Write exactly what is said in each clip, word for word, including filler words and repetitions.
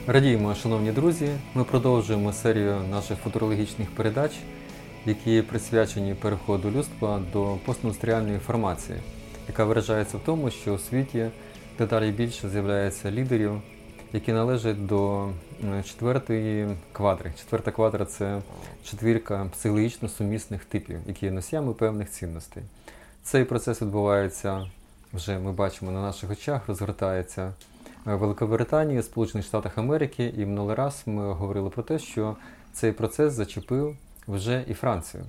Радіємо, шановні друзі! Ми продовжуємо серію наших футурологічних передач, які присвячені переходу людства до постіндустріальної формації, яка виражається в тому, що у світі дедалі більше з'являється лідерів, які належать до четвертої квадри. Четверта квадра – це четвірка психологічно сумісних типів, які є носіями певних цінностей. Цей процес відбувається, вже ми бачимо на наших очах, розгортається в Великобританії, Сполучених Штатах Америки, і минулий раз ми говорили про те, що цей процес зачепив вже і Францію.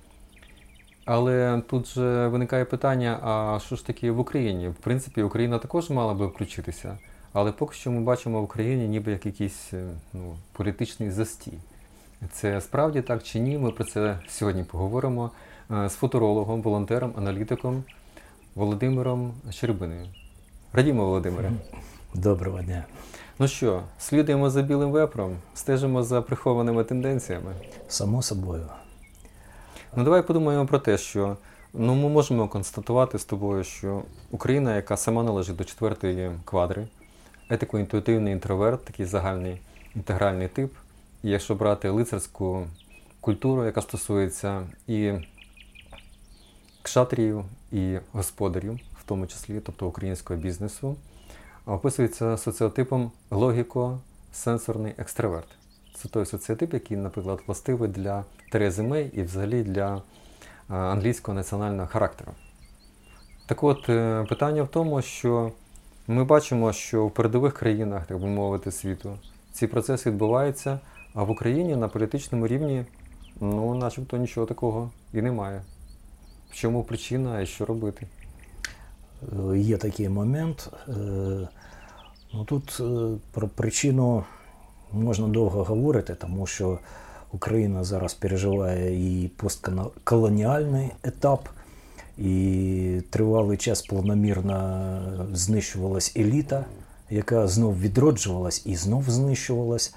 Але тут же виникає питання, а що ж таке в Україні? В принципі, Україна також мала би включитися, але поки що ми бачимо в Україні ніби як якийсь ну, політичний застій. Це справді так чи ні? Ми про це сьогодні поговоримо з футурологом, волонтером, аналітиком Володимиром Щербиною. Радімо, Володимире. Доброго дня. Ну що, слідуємо за білим вепром, стежимо за прихованими тенденціями? Само собою. Ну давай подумаємо про те, що ну, ми можемо констатувати з тобою, що Україна, яка сама належить до четвертої квадри, етико-інтуїтивний інтроверт, такий загальний інтегральний тип, і якщо брати лицарську культуру, яка стосується і кшатріїв, і господарів, в тому числі, тобто українського бізнесу, описується соціотипом логіко-сенсорний екстраверт. Це той соціотип, який, наприклад, властивий для Терези Мей і взагалі для англійського національного характеру. Так от, питання в тому, що ми бачимо, що в передових країнах, так би мовити, світу, ці процеси відбуваються, а в Україні на політичному рівні, ну, начебто нічого такого і немає. В чому причина і що робити? Є такий момент. Ну, тут про причину можна довго говорити, тому що Україна зараз переживає і постколоніальний етап, і тривалий час планомірно знищувалась еліта, яка знов відроджувалась і знов знищувалась.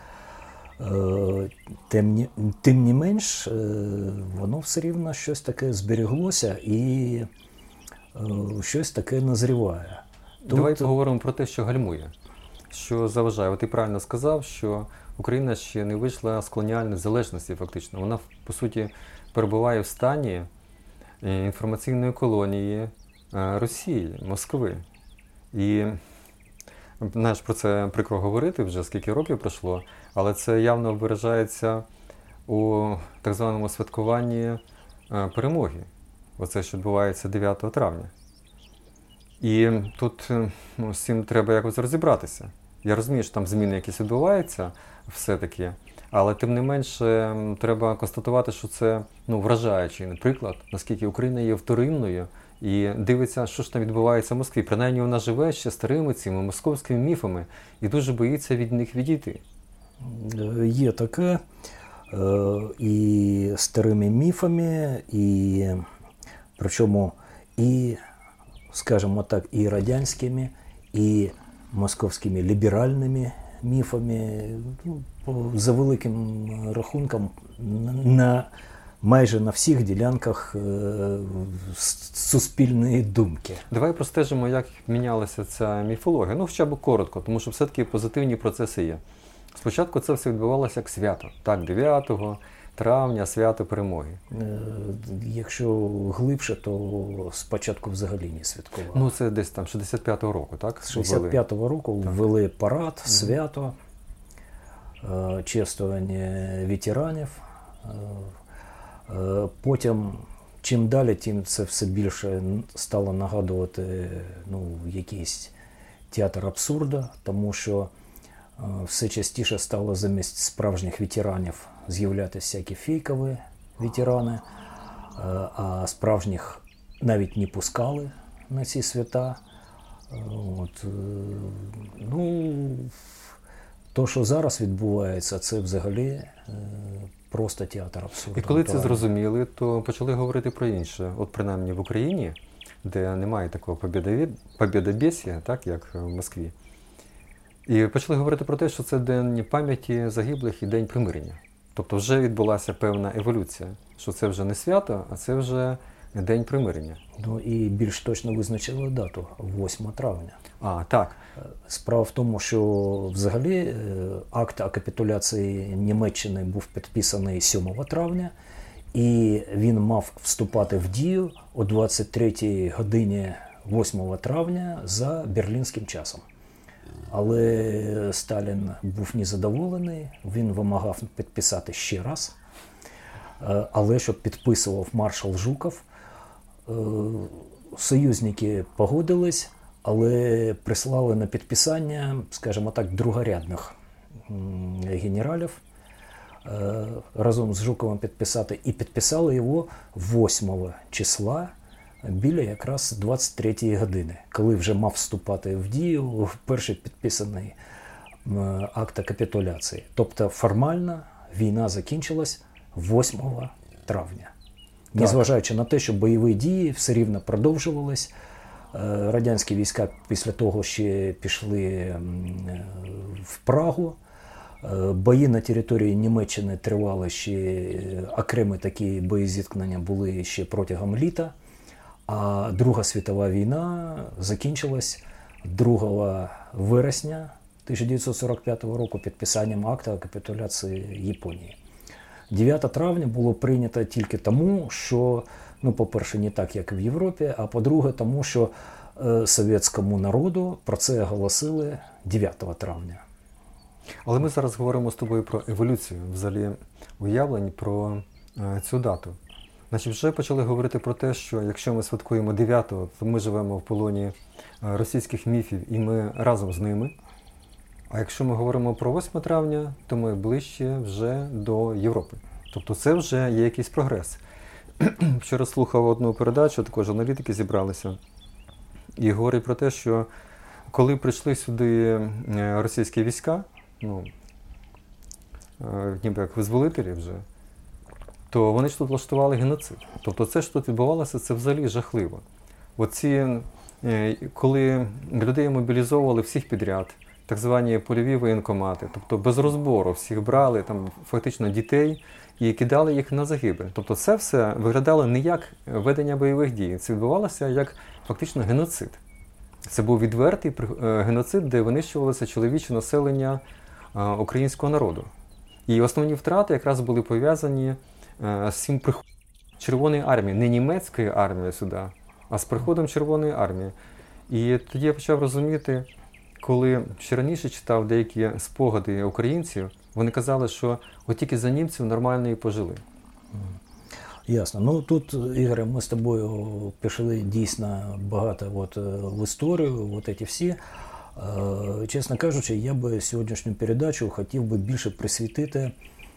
Тим, тим не менш, воно все рівно щось таке зберіглося і щось таке назріває. Тут... Давай поговоримо про те, що гальмує, що заважає. От ти правильно сказав, що Україна ще не вийшла з колоніальної залежності фактично. Вона, по суті, перебуває в стані інформаційної колонії Росії, Москви. І, знаєш, про це прикро говорити вже, скільки років пройшло, але це явно виражається у так званому святкуванні перемоги. Оце, що відбувається дев'ятого травня. І тут ну, з цим треба якось розібратися. Я розумію, що там зміни якісь відбуваються все-таки, але тим не менше треба констатувати, що це ну, вражаючий приклад, наскільки Україна є вторинною і дивиться, що ж там відбувається в Москві. Принаймні вона живе ще старими цими московськими міфами і дуже боїться від них відійти. Є таке і старими міфами, і причому і, скажімо так, і радянськими, і московськими ліберальними міфами, ну, за великим рахунком, на, майже на всіх ділянках е, суспільної думки. Давай простежимо, як мінялася ця міфологія. Ну, хоча б коротко, тому що все-таки позитивні процеси є. Спочатку це все відбувалося як свято. Так, дев'ятого травня, свято перемоги. Якщо глибше, то спочатку взагалі не святкували. Ну, це десь там шістдесят п'ятого року, так? З шістдесят п'ятого року ввели парад, mm-hmm. свято, чествування ветеранів. Потім, чим далі, тим це все більше стало нагадувати ну, якийсь театр абсурду, тому що все частіше стало замість справжніх ветеранів з'являтися всякі фейкові ветерани, а справжніх навіть не пускали на ці свята. От, ну, то, що зараз відбувається, це взагалі просто театр абсурду. І коли це зрозуміли, то почали говорити про інше. От принаймні в Україні, де немає такого побєдобєсія, так, як в Москві, і почали говорити про те, що це День пам'яті загиблих і День примирення. Тобто вже відбулася певна еволюція, що це вже не свято, а це вже День примирення. Ну і більш точно визначили дату восьме травня. А, так. Справа в тому, що взагалі е, акт о капітуляції Німеччини був підписаний сьомого травня, і він мав вступати в дію о двадцять третій годині восьмого травня за берлінським часом. Але Сталін був незадоволений, він вимагав підписати ще раз. Е, Але щоб підписував маршал Жуков, е, союзники погодились, але прислали на підписання, скажімо так, другорядних м, генералів е, разом з Жуковим підписати. І підписали його восьмого числа біля якраз двадцять третьої години, коли вже мав вступати в дію перший підписаний м, акт капітуляції. Тобто формально війна закінчилась восьмого травня. Незважаючи на те, що бойові дії все рівно продовжувались. Е, Радянські війська після того ще пішли м, е, в Прагу. Е, Бої на території Німеччини тривали ще, е, окремі такі боєзіткнення були ще протягом літа. А Друга світова війна закінчилась другого вересня тисяча дев'ятсот сорок п'ятого року підписанням акту капітуляції Японії. дев'яте травня було прийнято тільки тому, що, ну, по-перше, не так, як в Європі, а по-друге, тому що е, совєтському народу про це оголосили дев'ятого травня. Але ми зараз говоримо з тобою про еволюцію, взагалі, уявлень про е, цю дату. Значить, вже почали говорити про те, що якщо ми святкуємо дев'ятого, то ми живемо в полоні е, російських міфів і ми разом з ними. А якщо ми говоримо про восьме травня, то ми ближче вже до Європи. Тобто це вже є якийсь прогрес. Вчора слухав одну передачу, також аналітики зібралися, і говорять про те, що коли прийшли сюди російські війська, ну, ніби як визволителі вже, то вони ж тут влаштували геноцид. Тобто це, що тут відбувалося, це взагалі жахливо. Оці, коли людей мобілізовували всіх підряд, так звані польові воєнкомати, тобто без розбору всіх брали, там фактично дітей, і кидали їх на загибель. Тобто це все виглядало не як ведення бойових дій, це відбувалося як фактично геноцид. Це був відвертий геноцид, де винищувалося чоловіче населення українського народу. І основні втрати якраз були пов'язані з цим приходом Червоної армії, не німецької армії сюди, а з приходом Червоної армії. І тоді я почав розуміти, коли ще раніше читав деякі спогади українців, вони казали, що от тільки за німців нормально і пожили. Ясно. Ну тут, Ігоре, ми з тобою пішли дійсно багато от, в історію, от ці всі. Е, чесно кажучи, я би сьогоднішню передачу хотів би більше присвятити е,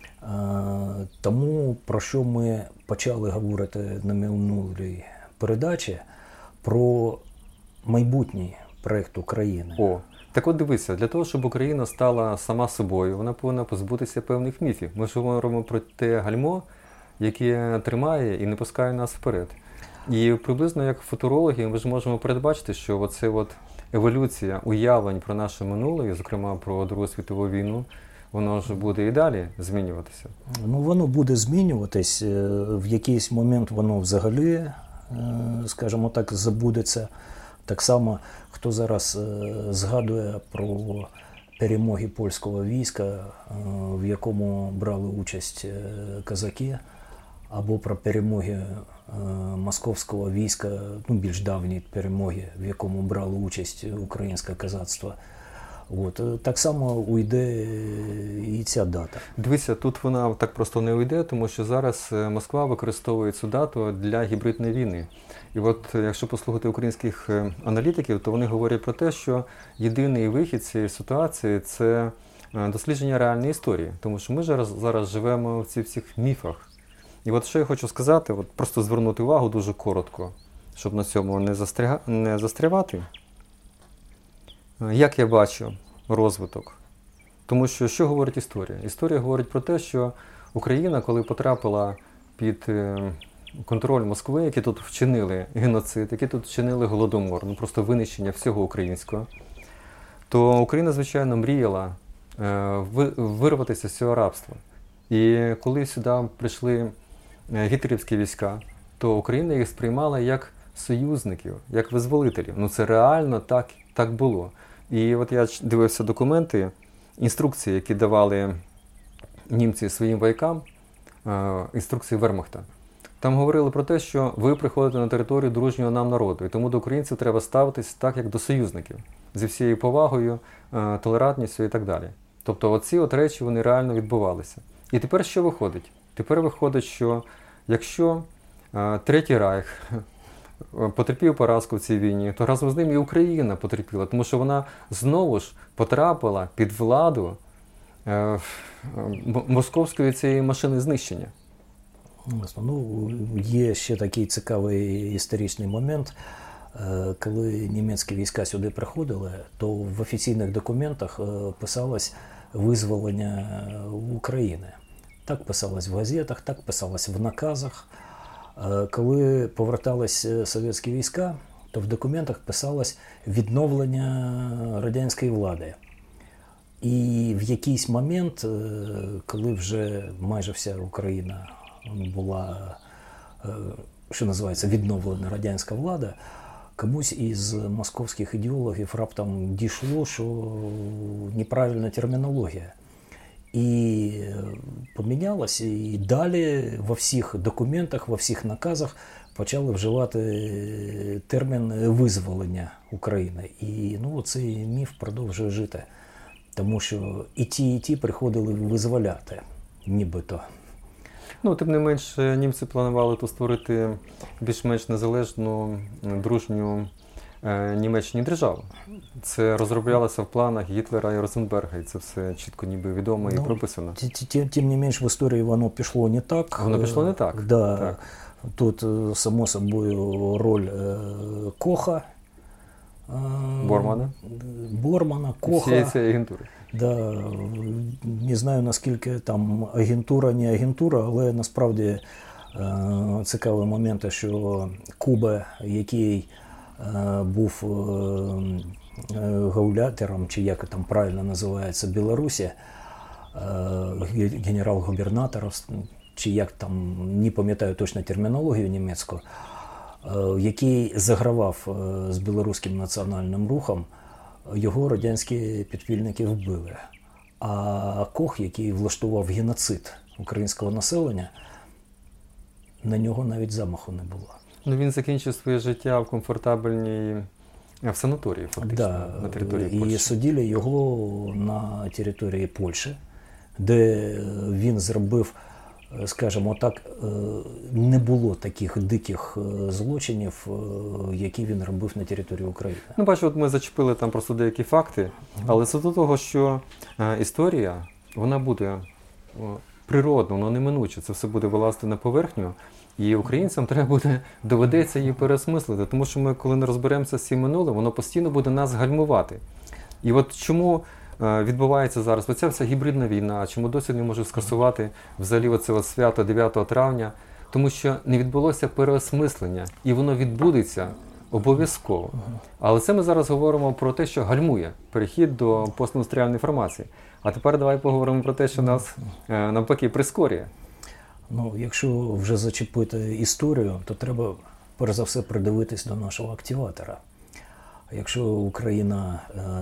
тому, про що ми почали говорити на минулій передачі, про майбутній проєкт України. О, так от дивися, для того, щоб Україна стала сама собою, вона повинна позбутися певних міфів. Ми ж говоримо про те гальмо, яке тримає і не пускає нас вперед. І приблизно як футурологи ми ж можемо передбачити, що оце от еволюція уявлень про наше минуле, зокрема про Другу світову війну, воно ж буде і далі змінюватися. Ну, воно буде змінюватись. В якийсь момент воно взагалі, скажімо так, забудеться. Так само, хто зараз згадує про перемоги польського війська, в якому брали участь козаки, або про перемоги московського війська, ну, більш давні перемоги, в якому брало участь українське козацтво. От. Так само уйде і ця дата. Дивіться, тут вона так просто не уйде, тому що зараз Москва використовує цю дату для гібридної війни. І от якщо послухати українських аналітиків, то вони говорять про те, що єдиний вихід цієї ситуації – це дослідження реальної історії. Тому що ми зараз, зараз живемо в цих всіх міфах. І от що я хочу сказати, от просто звернути увагу дуже коротко, щоб на цьому не, застря... не застрявати. Як я бачу розвиток? Тому що що говорить історія? Історія говорить про те, що Україна, коли потрапила під контроль Москви, які тут вчинили геноцид, які тут вчинили голодомор, ну просто винищення всього українського, то Україна, звичайно, мріяла вирватися з цього рабства. І коли сюди прийшли гітлерівські війська, то Україна їх сприймала як союзників, як визволителів. Ну це реально так, так було. І от я дивився документи, інструкції, які давали німці своїм воякам, інструкції Вермахта. Там говорили про те, що ви приходите на територію дружнього нам народу, і тому до українців треба ставитись так, як до союзників, зі всією повагою, толерантністю і так далі. Тобто оці от речі, вони реально відбувалися. І тепер що виходить? Тепер виходить, що якщо Третій Райх потерпів поразку в цій війні, то разом з ним і Україна потерпіла, тому що вона знову ж потрапила під владу е, московської цієї машини знищення. Ну, є ще такий цікавий історичний момент. Коли німецькі війська сюди приходили, то в офіційних документах писалось визволення України. Так писалось в газетах, так писалось в наказах. Коли повертались совєтські війська, то в документах писалось відновлення радянської влади. І в якийсь момент, коли вже майже вся Україна була, що називається, відновлена радянська влада, комусь із московських ідеологів раптом дійшло, що неправильна термінологія. І помінялося, і далі во всіх документах, во всіх наказах почали вживати термін визволення України. І ну, цей міф продовжує жити, тому що і ті, і ті приходили визволяти, нібито. Ну, тим не менш, німці планували тут створити більш-менш незалежну, дружню е, Німеччині державу. Це розроблялося в планах Гітлера і Розенберга, і це все чітко ніби відомо і ну, прописано. Тим, тим не менш, в історії воно пішло не так. Воно пішло не так. Да. Так. Тут, само собою, роль е, Коха, е, Бормана. Бормана, Коха. Всієї цієї агентури. Да, не знаю, наскільки там агентура, не агентура, але насправді е, цікавий момент, що Куба, який е, був е, гаулятером, чи як там правильно називається, Білорусі, е, генерал-губернатором, чи як там, не пам'ятаю точно термінологію німецьку, е, який загравав е, з білоруським національним рухом, його радянські підпільники вбили. А Кох, який влаштував геноцид українського населення, на нього навіть замаху не було. Ну, він закінчив своє життя в комфортабельній, в санаторії, фактично, Да, на території Польщі. І судили його на території Польщі, де він зробив, скажімо так, не було таких диких злочинів, які він робив на території України. Ну, бачу, от ми зачепили там просто деякі факти, але це до того, що е, історія, вона буде о, природно, вона неминуче, це все буде вилазити на поверхню, і українцям треба буде, доведеться її переосмислити, тому що ми, коли не розберемося з цим минулим, воно постійно буде нас гальмувати. І от чому відбувається зараз оця вся гібридна війна, чому досі не можуть скасувати взагалі оце от свято дев'ятого травня, тому що не відбулося переосмислення, і воно відбудеться обов'язково. Але це ми зараз говоримо про те, що гальмує перехід до постіндустріальної формації. А тепер давай поговоримо про те, що нас навпаки прискорює. Ну, якщо вже зачепити історію, то треба перш за все придивитись до нашого активатора. Якщо Україна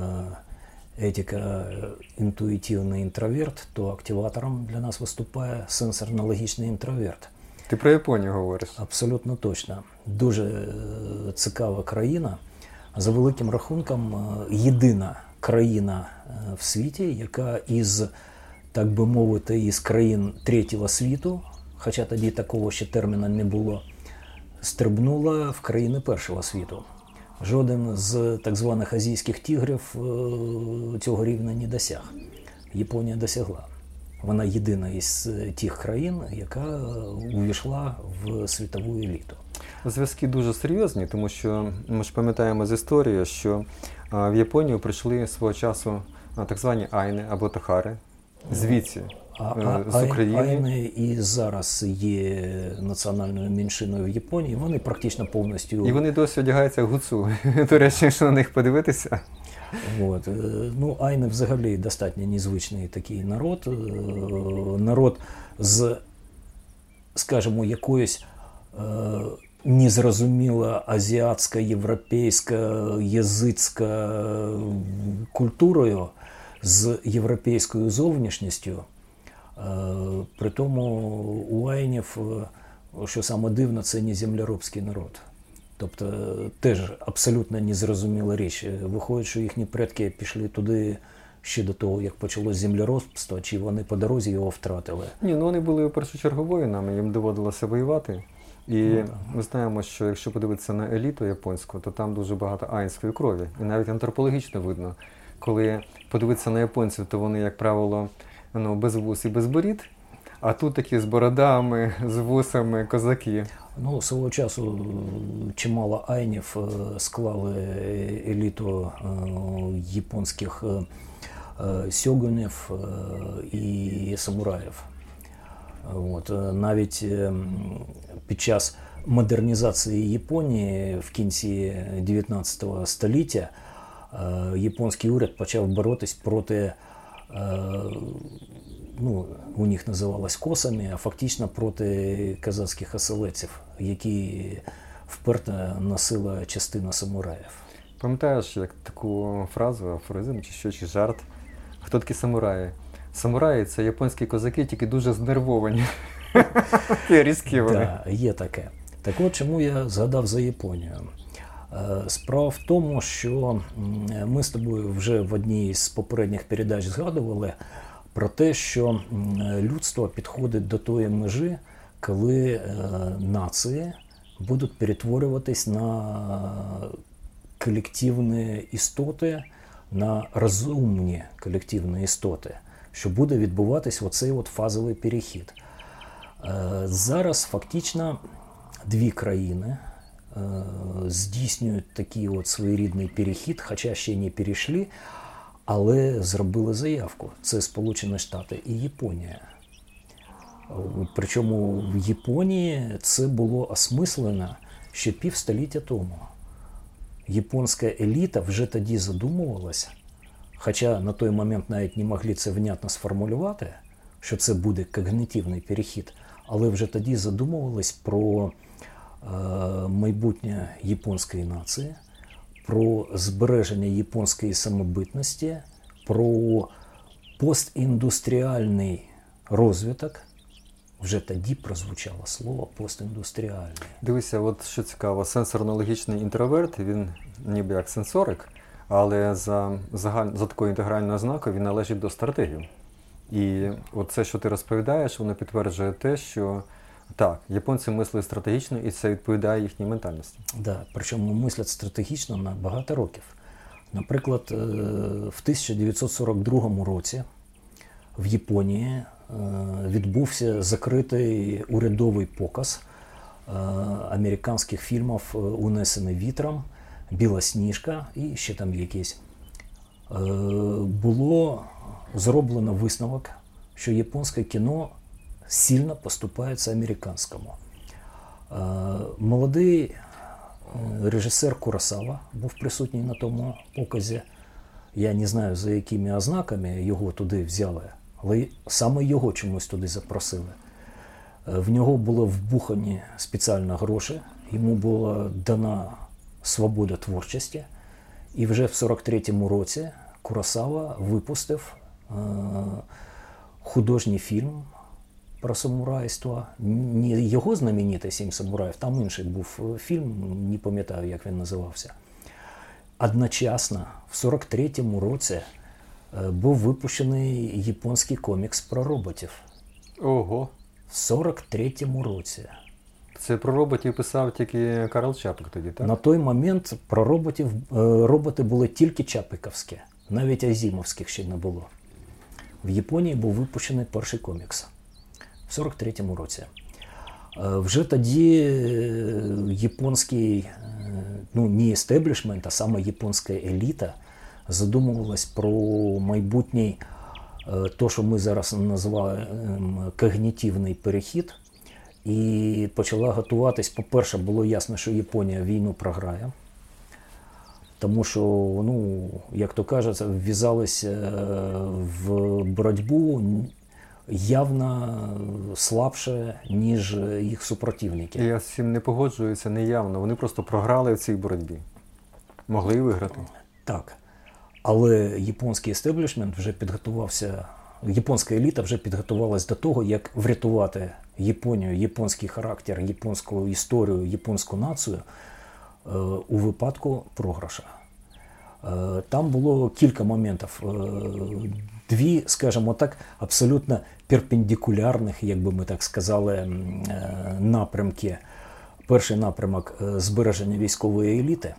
етика інтуїтивний інтроверт, то активатором для нас виступає сенсорно-логічний інтроверт. Ти про Японію говориш? Абсолютно точно. Дуже цікава країна. За великим рахунком, єдина країна в світі, яка із, так би мовити, із країн третього світу, хоча тоді такого ще терміна не було, стрибнула в країни першого світу. Жоден з так званих азійських тигрів цього рівня не досяг. Японія досягла. Вона єдина із тих країн, яка увійшла в світову еліту. Зв'язки дуже серйозні, тому що ми ж пам'ятаємо з історії, що в Японію прийшли свого часу так звані айни або тахари звідси, а, з України. Айни і зараз є національною меншиною в Японії, вони практично повністю... І вони досі одягаються в гуцу. До речі, якщо на них подивитися. От. Ну, айни взагалі достатньо незвичний такий народ. Народ з, скажімо, якоюсь незрозуміла азіатська, європейська, язицька культурою з європейською зовнішністю. При тому у аїнів, що саме дивно, це не землеробський народ. Тобто теж абсолютно незрозуміла річ. Виходить, що їхні предки пішли туди ще до того, як почалось землеробство, чи вони по дорозі його втратили? Ні, ну вони були першочергово воїнами, їм доводилося воювати. І ну, ми знаємо, що якщо подивитися на еліту японську, то там дуже багато аїнської крові. І навіть антропологічно видно, коли подивитися на японців, то вони, як правило, ну, без вус і без борід, а тут такі з бородами, з вусами козаки. Ну, свого часу чимало аїнів склали еліту японських сьогунів і самураїв. От. Навіть під час модернізації Японії в кінці дев'ятнадцятого століття японський уряд почав боротись проти, ну, у них називалось косами, а фактично проти казацьких оселедців, які вперто носила частина самураїв. Пам'ятаєш, як таку фразу, афоризм чи що, чи жарт? Хто такі самураї? Самураї – це японські козаки, тільки дуже знервовані. Різкі вони. Так, є таке. Так от, чому я згадав за Японію? Справа в тому, що ми з тобою вже в одній з попередніх передач згадували про те, що людство підходить до тої межі, коли нації будуть перетворюватись на колективні істоти, на розумні колективні істоти, що буде відбуватись оцей от фазовий перехід. Зараз фактично дві країни здійснюють такий от своєрідний перехід, хоча ще не перейшли, але зробили заявку. Це Сполучені Штати і Японія. Причому в Японії це було осмислено ще півстоліття тому. Японська еліта вже тоді задумувалася, хоча на той момент навіть не могли це внятно сформулювати, що це буде когнітивний перехід, але вже тоді задумувались про е, майбутнє японської нації, про збереження японської самобутності, про постіндустріальний розвиток. Вже тоді прозвучало слово постіндустріальний. Дивися, от що цікаво, сенсорно-логічний інтроверт, він ніби як сенсорик, але за, загаль... за такою інтегральною ознакою він належить до стратегів. І от це, що ти розповідаєш, воно підтверджує те, що так, японці мислять стратегічно, і це відповідає їхній ментальності. Так, да, причому мислять стратегічно на багато років. Наприклад, в тисяча дев'ятсот сорок другому році в Японії відбувся закритий урядовий показ американських фільмів «Унесений вітром», «Білосніжка» і ще там якісь. Було зроблено висновок, що японське кіно сильно поступається американському. Молодий режисер Куросава був присутній на тому показі. Я не знаю, за якими ознаками його туди взяли, але саме його чомусь туди запросили. В нього було вбухані спеціально гроші, йому була дана свобода творчості. І вже в сорок третьому році Куросава випустив е- художній фільм про самурайство. Не його знаменитий «Сім самураїв», там інший був фільм, не пам'ятаю, як він називався. Одночасно, в сорок третьому році був випущений японський комікс про роботів. Ого! В сорок третьому році. Це про роботів писав тільки Карл Чапик тоді, так? На той момент про роботів, роботи були тільки чапиковські, навіть азімовських ще не було. В Японії був випущений перший комікс в сорок третьому році. Вже тоді японський, ну не естеблішмент, а саме японська еліта задумувалась про майбутній, то, що ми зараз називаємо когнітивний перехід, і почала готуватись. По-перше, було ясно, що Японія війну програє, тому що, ну, як то кажуть, вв'язалися в боротьбу явно слабше, ніж їх супротивники. І я з цим не погоджуюся неявно. Вони просто програли в цій боротьбі. Могли і виграти. Так. Але японський естеблішмент вже підготувався, японська еліта вже підготувалась до того, як врятувати Японію, японський характер, японську історію, японську націю е, у випадку програша. Е, там було кілька моментів. Е, дві, скажімо так, абсолютно перпендикулярних, як би ми так сказали, е, напрямки. Перший напрямок – збереження військової еліти.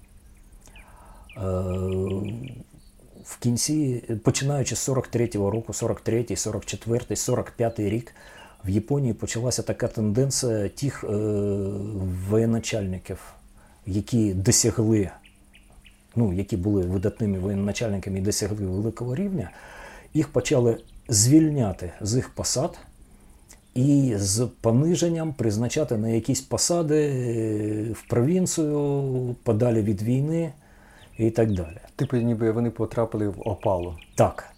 В кінці, починаючи з сорок третього року, сорок третій, сорок четвертий, сорок п'ятий рік, в Японії почалася така тенденція тих е, воєначальників, які досягли, ну, які були видатними воєначальниками і досягли великого рівня, їх почали звільняти з їх посад і з пониженням призначати на якісь посади в провінцію, подалі від війни і так далі. Типу, ніби вони потрапили в опалу. Так.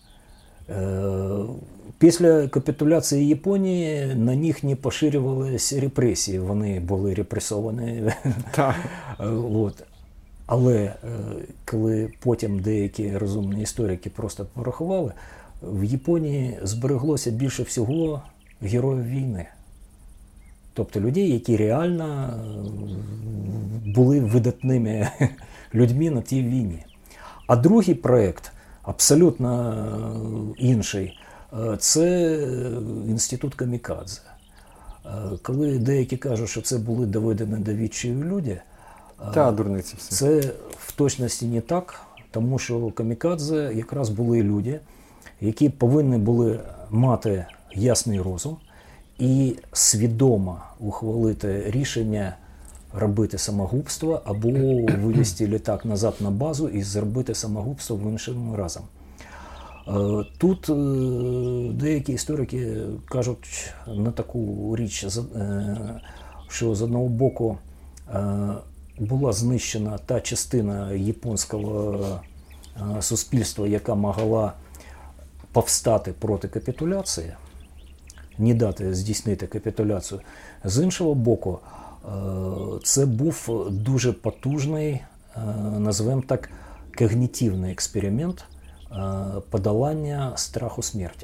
Після капітуляції Японії на них не поширювалися репресії. Вони були репресовані. Так. От. Але коли потім деякі розумні історики просто порахували, в Японії збереглося більше всього героїв війни. Тобто людей, які реально були видатними людьми на тій війні. А другий проєкт, абсолютно інший, це інститут камікадзе. Коли деякі кажуть, що це були доведені до відчаю люди, Та, дурниці всі. Це в точності не так, тому що камікадзе якраз були люди, які повинні були мати ясний розум і свідомо ухвалити рішення робити самогубство або вивести літак назад на базу і зробити самогубство в іншим разом. Тут деякі історики кажуть на таку річ, що з одного боку була знищена та частина японського суспільства, яка могла повстати проти капітуляції, не дати здійснити капітуляцію. З іншого боку, це був дуже потужний, назвемо так, когнітивний експеримент подолання страху смерті,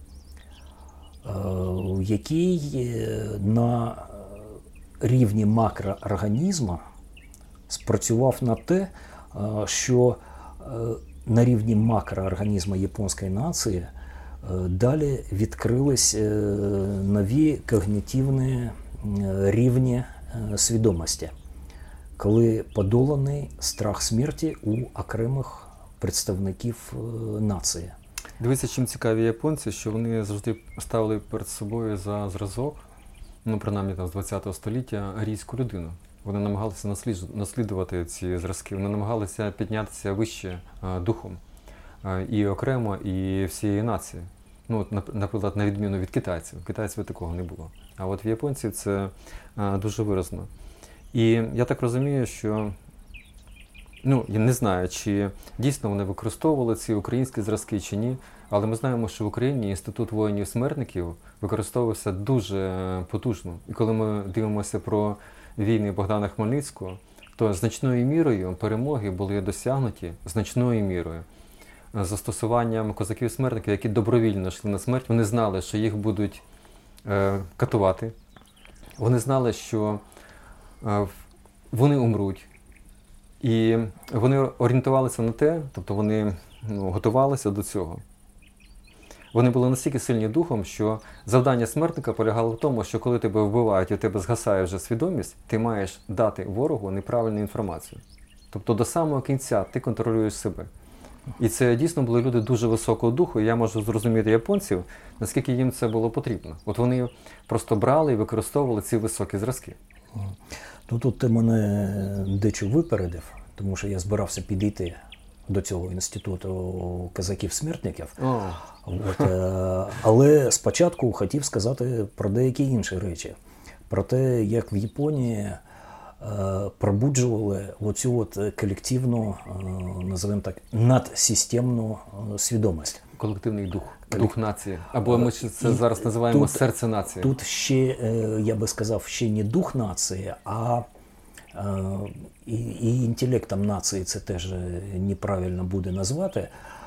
який на рівні макроорганізму спрацював на те, що на рівні макроорганізму японської нації далі відкрились нові когнітивні рівні свідомості, коли подоланий страх смерті у окремих представників нації. Дивіться, чим цікаві японці, що вони завжди ставили перед собою за зразок, ну, принаймні там, з ХХ століття, арійську людину. Вони намагалися наслідувати ці зразки, вони намагалися піднятися вище а, духом, а, і окремо, і всієї нації. Ну, от, наприклад, на відміну від китайців. Китайців такого не було. А от в японців це а, дуже виразно. І я так розумію, що, ну, я не знаю, чи дійсно вони використовували ці українські зразки чи ні, але ми знаємо, що в Україні Інститут воїнів-смертників використовувався дуже потужно. І коли ми дивимося про війни Богдана Хмельницького, то значною мірою перемоги були досягнуті, значною мірою, застосуванням козаків-смертників, які добровільно йшли на смерть. Вони знали, що їх будуть е, катувати. Вони знали, що е, вони умруть. І вони орієнтувалися на те, тобто вони ну, готувалися до цього. Вони були настільки сильні духом, що завдання смертника полягало в тому, що коли тебе вбивають і в тебе згасає вже свідомість, ти маєш дати ворогу неправильну інформацію. Тобто до самого кінця ти контролюєш себе. І це дійсно були люди дуже високого духу, і я можу зрозуміти японців, наскільки їм це було потрібно. От вони просто брали і використовували ці високі зразки. Ну, тут ти мене дечо випередив, тому що я збирався підійти до цього інституту козаків-смертників. Oh. От, але спочатку хотів сказати про деякі інші речі. Про те, як в Японії пробуджували оцю от колективну, називаємо так, надсистемну свідомість. колективний дух, дух нації. Або ми це і зараз називаємо тут, серце нації. Тут ще, я би сказав, ще не дух нації, а і, і інтелектом нації це теж неправильно буде назвати.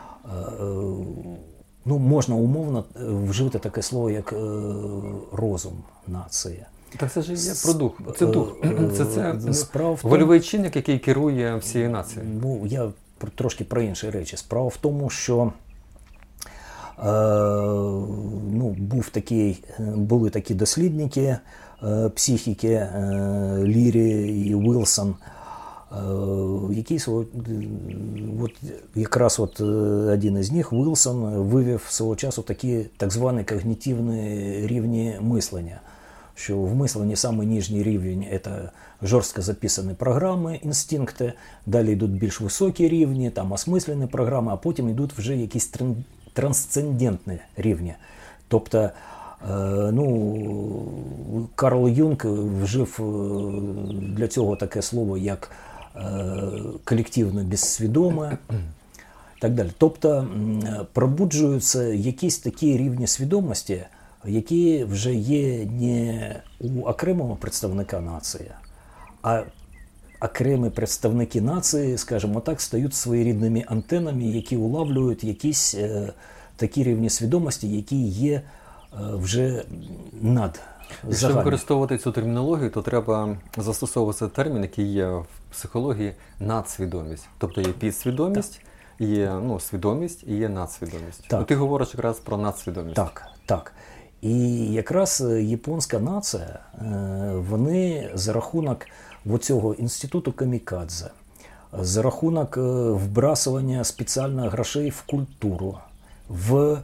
Ну, можна умовно вжити таке слово, як розум нації. Так це ж є про дух. Це дух. Це, це Справа вольовий чинник, який керує всією нацією. Ну, я трошки про інші речі. Справа в тому, що е, ну, був такий, були такі дослідники е, психіки, е, Лірі і Вілсон, е, якийсь от, от, якраз от один із них, Вілсон, вивів свого часу такі так звані когнітивні рівні мислення. Що в мисленні самий нижній рівень – це жорстко записані програми, інстинкти, далі йдуть більш високі рівні, там осмислені програми, а потім йдуть вже якісь трансцендентні рівні. Тобто, ну, Карл Юнг вжив для цього таке слово, як колективно безсвідоме, так далі. Тобто, пробуджуються якісь такі рівні свідомості, які вже є не у окремого представника нації, а окремі представники нації, скажімо так, стають своєрідними антенами, які улавлюють якісь е, такі рівні свідомості, які є е, вже над загальним. Якщо використовувати цю термінологію, то треба застосовувати термін, який є в психології надсвідомість. Тобто є підсвідомість, так. Є ну, свідомість і є надсвідомість. Ну, ти говориш якраз про надсвідомість. Так, так. І якраз японська нація, вони за рахунок цього інституту камікадзе, за рахунок вбрасування спеціальних грошей в культуру, в,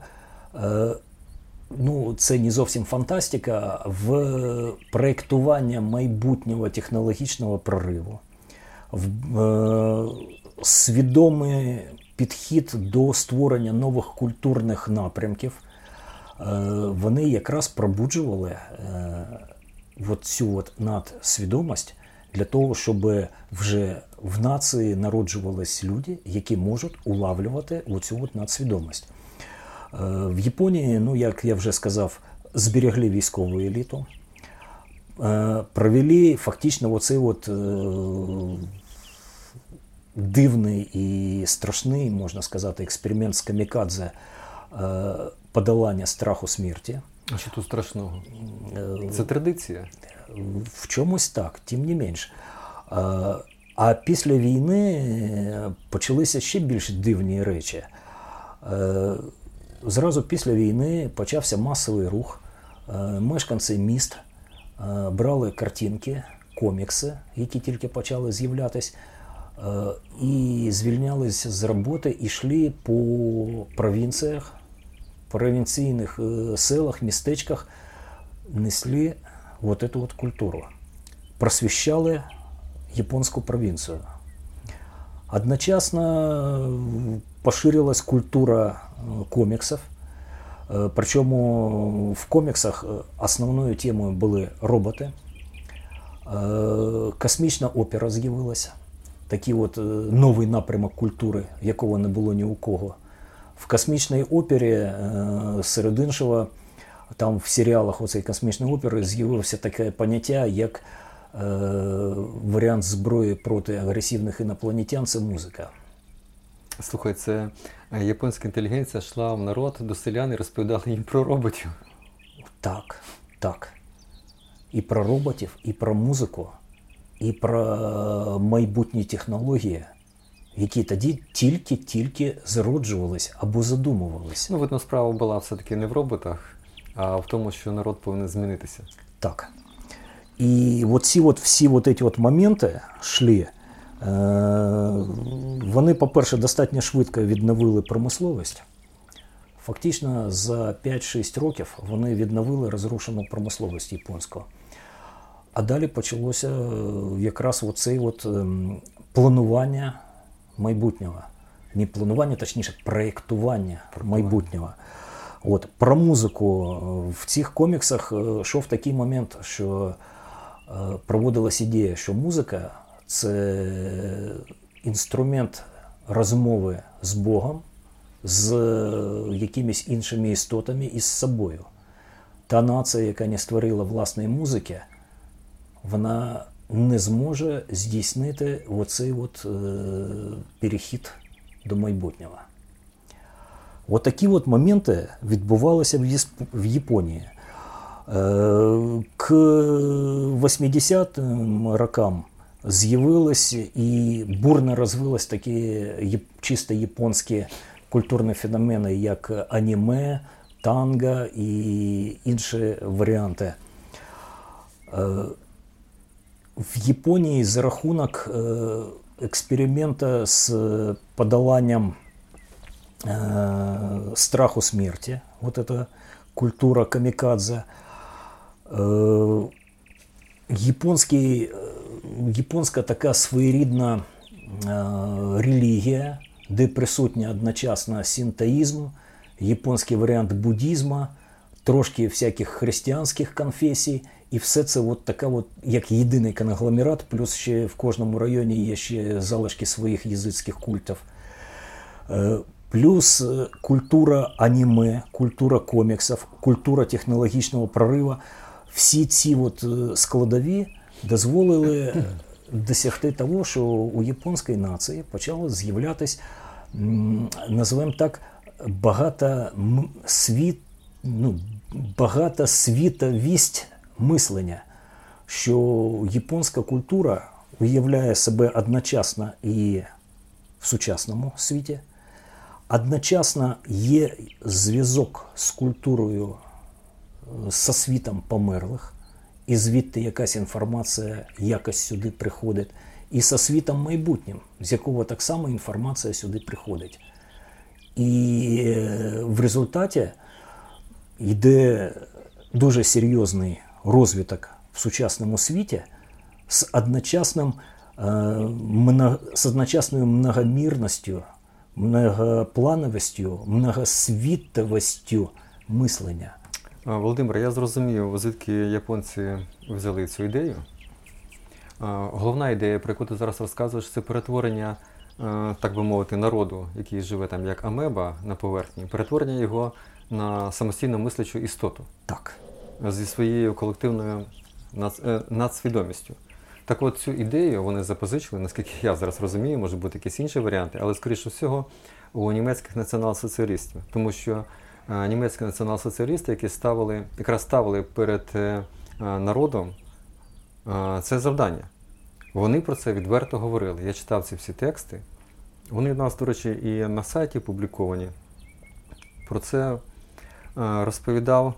ну, це не зовсім фантастика, в проєктування майбутнього технологічного прориву, в свідомий підхід до створення нових культурних напрямків, вони якраз пробуджували е, от цю от надсвідомість для того, щоб вже в нації народжувались люди, які можуть улавлювати оцю от надсвідомість. Е, в Японії, ну, як я вже сказав, зберегли військову еліту, е, провели фактично оцей от, е, дивний і страшний, можна сказати, експеримент з камікадзе, е, подолання страху смерті. А що тут страшного? Це традиція? В чомусь так, тим не менш. А після війни почалися ще більш дивні речі. Зразу після війни почався масовий рух. Мешканці міст брали картинки, комікси, які тільки почали з'являтись, і звільнялись з роботи, і йшли по провінціях, провінційних селах, містечках, несли вот эту вот культуру, просвіщали японську провінцію. Одночасно поширилась культура коміксів, причому в коміксах основною темою були роботи, космічна опера з'явилася, такий от новий напрямок культури, якого не було ні у кого. В космічній опері, серед іншого, там в серіалах оцеї космічної опери з'явилося таке поняття, як е, варіант зброї проти агресивних інопланетян – це музика. Слухай, це японська інтелігенція йшла в народ до селян і розповідала їм про роботів. Так, так. І про роботів, і про музику, і про майбутні технології, які тоді тільки-тільки зароджувались або задумувались. Ну, видно, справа була все-таки не в роботах, а в тому, що народ повинен змінитися. Так. І от ці от, всі от ці от моменти йшли, вони, по-перше, достатньо швидко відновили промисловість. Фактично за п'ять-шість років вони відновили розрушену промисловість японську. А далі почалося якраз оце от планування майбутнього. Не планування, точніше, проєктування майбутнього. От, про музику в цих коміксах йшов такий момент, що проводилась ідея, що музика – це інструмент розмови з Богом з якимись іншими істотами і з собою. Та нація, яка не створила власної музики, вона не зможе здійснити оцей от, е, перехід до майбутнього. От такі от моменти відбувалися в, Єсп... в Японії. Е, к восьмидесятим рокам з'явилось і бурно розвились такі чисто японські культурні феномени, як аніме, танго і інші варіанти. В Японії за рахунок експерименту з подоланням страху смерті, вот эта культура камікадзе, японський, японська така своєрідна релігія, де присутня одночасно синтоїзм, японський варіант буддизму, трошки всяких християнських конфесій, і все це от така от, як єдиний конгломерат, плюс ще в кожному районі є ще залишки своїх язичських культів. Плюс культура аніме, культура коміксів, культура технологічного прориву. Всі ці от складові дозволили досягти того, що у японської нації почало з'являтись, називаємо так, багато світ, ну, багатосвітовість мислення, що японська культура уявляє себе одночасно і в сучасному світі, одночасно є зв'язок з культурою, зі світом померлих, і звідти якась інформація якось сюди приходить, і зі світом майбутнім, з якого так само інформація сюди приходить. І в результаті йде дуже серйозний розвиток в сучасному світі з одночасним, з одночасною многомірністю, многоплановістю, многосвітовістю мислення. Володимир, я зрозумів, звідки японці взяли цю ідею. Головна ідея, про яку ти зараз розказуєш, це перетворення, так би мовити, народу, який живе там як амеба на поверхні, перетворення його на самостійно мислячу істоту. Так. Зі своєю колективною надсвідомістю. Так от цю ідею вони запозичили, наскільки я зараз розумію, може бути якісь інші варіанти, але, скоріше всього, у німецьких націонал-соціалістів. Тому що а, німецькі націонал-соціалісти, які ставили, якраз ставили перед а, народом а, це завдання. Вони про це відверто говорили. Я читав ці всі тексти. Вони у нас, до речі, і на сайті публіковані. Про це а, розповідав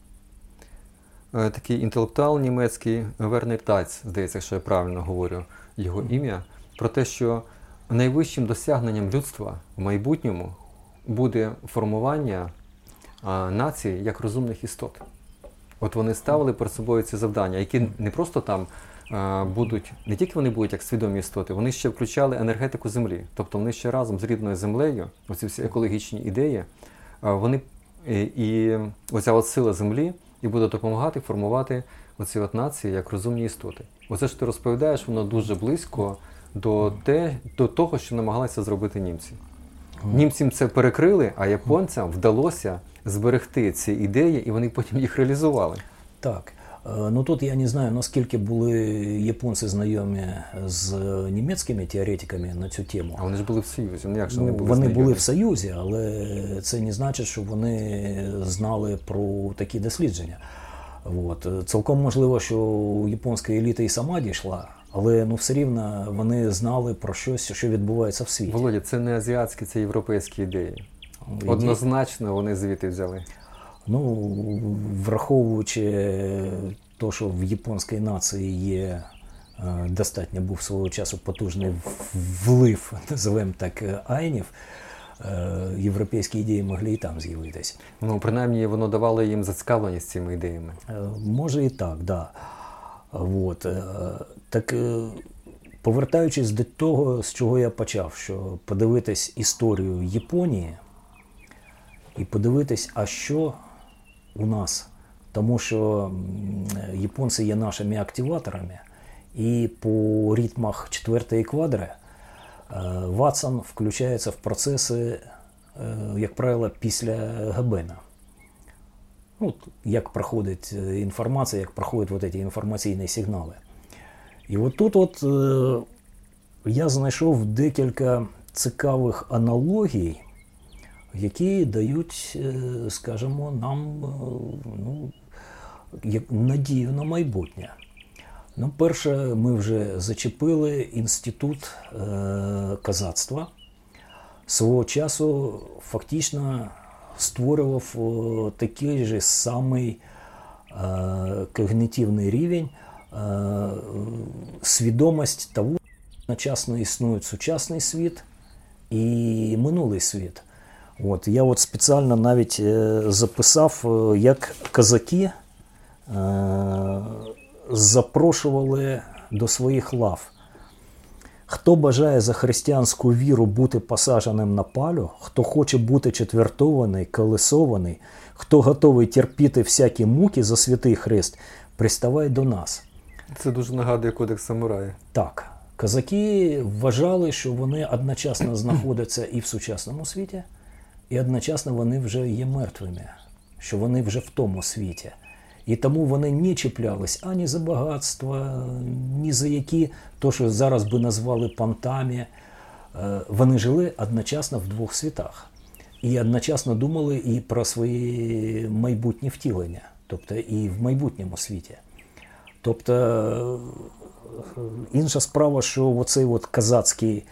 такий інтелектуал німецький Вернер Тайц, здається, якщо я правильно говорю його ім'я, про те, що найвищим досягненням людства в майбутньому буде формування а, нації як розумних істот. От вони ставили перед собою ці завдання, які не просто там а, будуть, не тільки вони будуть як свідомі істоти, вони ще включали енергетику Землі. Тобто вони ще разом з рідною землею, оці всі екологічні ідеї, а, вони і, і оця от сила Землі, і буде допомагати формувати оці от нації як розумні істоти. Оце ж ти розповідаєш, воно дуже близько до, те, до того, що намагалися зробити німці. Німцям це перекрили, а японцям вдалося зберегти ці ідеї, і вони потім їх реалізували. Так. Ну тут я не знаю, наскільки були японці знайомі з німецькими теоретиками на цю тему. А вони ж були в Союзі, ну як же ну, вони були Вони знайомі? були в Союзі, але це не значить, що вони знали про такі дослідження. От. Цілком можливо, що японська еліта і сама дійшла, але ну, все рівно вони знали про щось, що відбувається в світі. Володя, це не азіатські, це європейські ідеї. Однозначно вони звідти взяли. Ну, враховуючи те, що в японській нації є достатньо був свого часу потужний влив, називаємо так, айнів, європейські ідеї могли і там з'явитися. Ну, принаймні, воно давало їм зацікавленість цими ідеями. Може і так, да. От. Так, повертаючись до того, з чого я почав, що подивитись історію Японії і подивитись, а що у нас. Тому що японці є нашими активаторами, і по ритмах четвертої квадри Ватсон включається в процеси як правило, після Габена. Ну, як проходить інформація, як проходять вот ці інформаційні сигнали. І от тут от я знайшов декілька цікавих аналогій, які дають, скажімо, нам ну, надію на майбутнє. Ну, перше, ми вже зачепили інститут е, козацтва. Свого часу фактично створював о, такий же самий е, когнітивний рівень, е, свідомість того, що одночасно існує сучасний світ і минулий світ. От, я от спеціально навіть е, записав, е, як козаки е, запрошували до своїх лав. Хто бажає за християнську віру бути посадженим на палю, хто хоче бути четвертований, колесований, хто готовий терпіти всякі муки за святий Христ, приставай до нас. Це дуже нагадує Кодекс самурая. Так. Козаки вважали, що вони одночасно знаходяться і в сучасному світі, і одночасно вони вже є мертвими, що вони вже в тому світі. І тому вони не чіплялись ані за багатство, ні за які, то, що зараз би назвали понтами. Вони жили одночасно в двох світах. І одночасно думали і про свої майбутні втілення, тобто і в майбутньому світі. Тобто інша справа, що оцей от козацький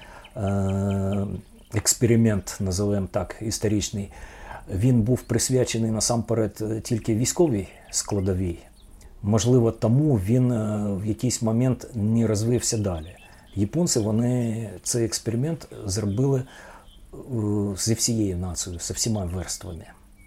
експеримент, називаємо так, історичний, він був присвячений насамперед тільки військовій складовій. Можливо, тому він в якийсь момент не розвився далі. Японці, вони цей експеримент зробили зі всією нацією, зі всіма верствами.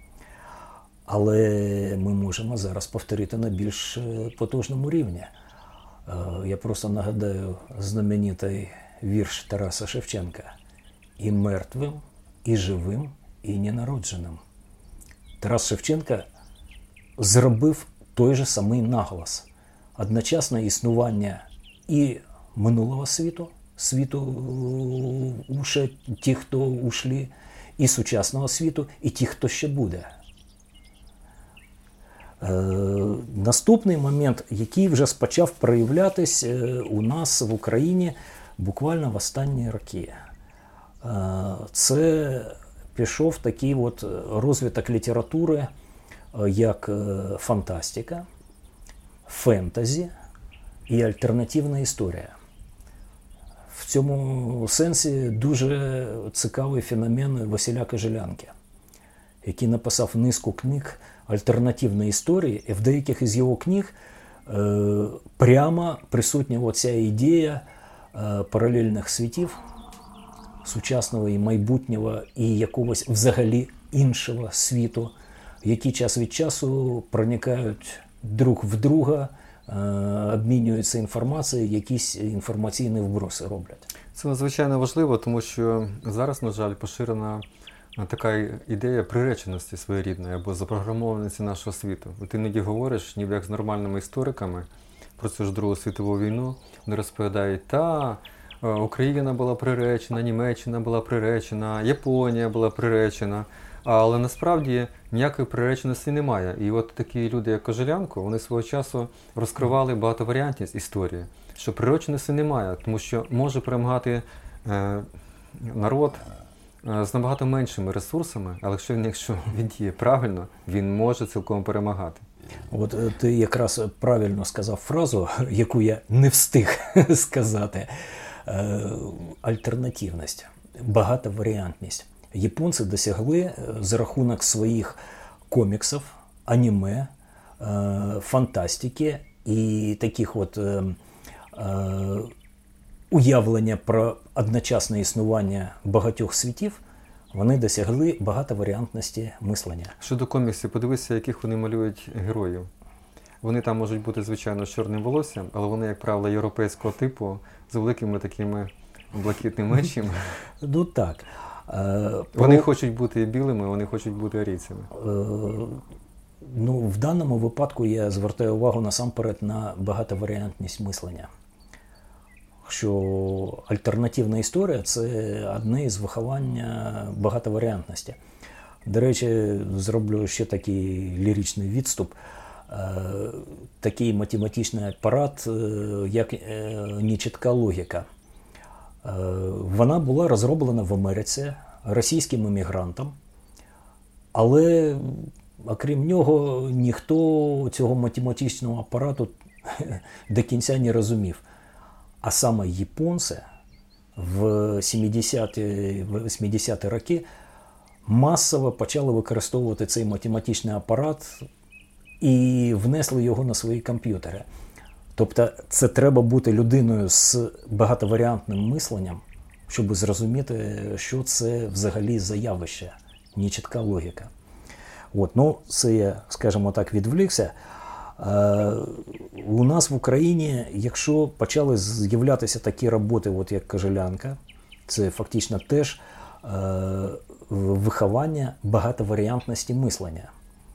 Але ми можемо зараз повторити на більш потужному рівні. Я просто нагадаю знаменитий вірш Тараса Шевченка. «І мертвим, і живим, і ненародженим». Тарас Шевченко зробив той же самий наголос. Одночасне існування і минулого світу, світу уже ті, хто ушли, і сучасного світу, і ті, хто ще буде. Е, наступний момент, який вже почав проявлятись у нас в Україні буквально в останні роки. Е, це пішов такий от розвиток літератури, як фантастика, фентезі і альтернативна історія. В цьому сенсі дуже цікавий феномен Василя Кожелянки, який написав низку книг альтернативної історії, і в деяких із його книг е, прямо присутня оця ідея е, паралельних світів, сучасного і майбутнього, і якогось взагалі іншого світу, які час від часу проникають друг в друга, обмінюються інформацією, якісь інформаційні вброси роблять. Це надзвичайно важливо, тому що зараз, на жаль, поширена така ідея приреченості своєрідної або запрограмованості нашого світу. От іноді говориш, ніби як з нормальними істориками про цю ж Другу світову війну, вони розповідають, та Україна була приречена, Німеччина була приречена, Японія була приречена. Але насправді ніякої приреченості немає. І от такі люди, як Кожелянко, вони свого часу розкривали багатоваріантність історії, що приреченості немає, тому що може перемагати е, народ е, з набагато меншими ресурсами, але якщо він, якщо він діє правильно, він може цілком перемагати. От ти якраз правильно сказав фразу, яку я не встиг сказати. Е, альтернативність, багатоваріантність. Японці досягли за рахунок своїх коміксів, аніме, фантастики і таких от е, е, уявлення про одночасне існування багатьох світів, вони досягли багатоваріантності мислення. Щодо коміксів, подивися, яких вони малюють героїв. Вони там можуть бути, звичайно, з чорним волоссям, але вони, як правило, європейського типу, з великими такими блакитними очима. Ну так. Вони Про... хочуть бути білими, вони хочуть бути арійцями. Ну, в даному випадку я звертаю увагу насамперед на багатоваріантність мислення. що альтернативна історія – це одне із виховання багатоваріантності. До речі, зроблю ще такий ліричний відступ. Такий математичний апарат, як нечітка логіка. Вона була розроблена в Америці російським емігрантом, але окрім нього ніхто цього математичного апарату до кінця не розумів. А саме японці в сімдесяті восьмидесяті роки масово почали використовувати цей математичний апарат і внесли його на свої комп'ютери. Тобто це треба бути людиною з багатоваріантним мисленням, щоб зрозуміти, що це взагалі за явище, нечітка логіка. От, ну, це я, скажімо так, відвлікся. Е, у нас в Україні, якщо почали з'являтися такі роботи, от як Кожелянка, це фактично теж е, виховання багатоваріантності мислення.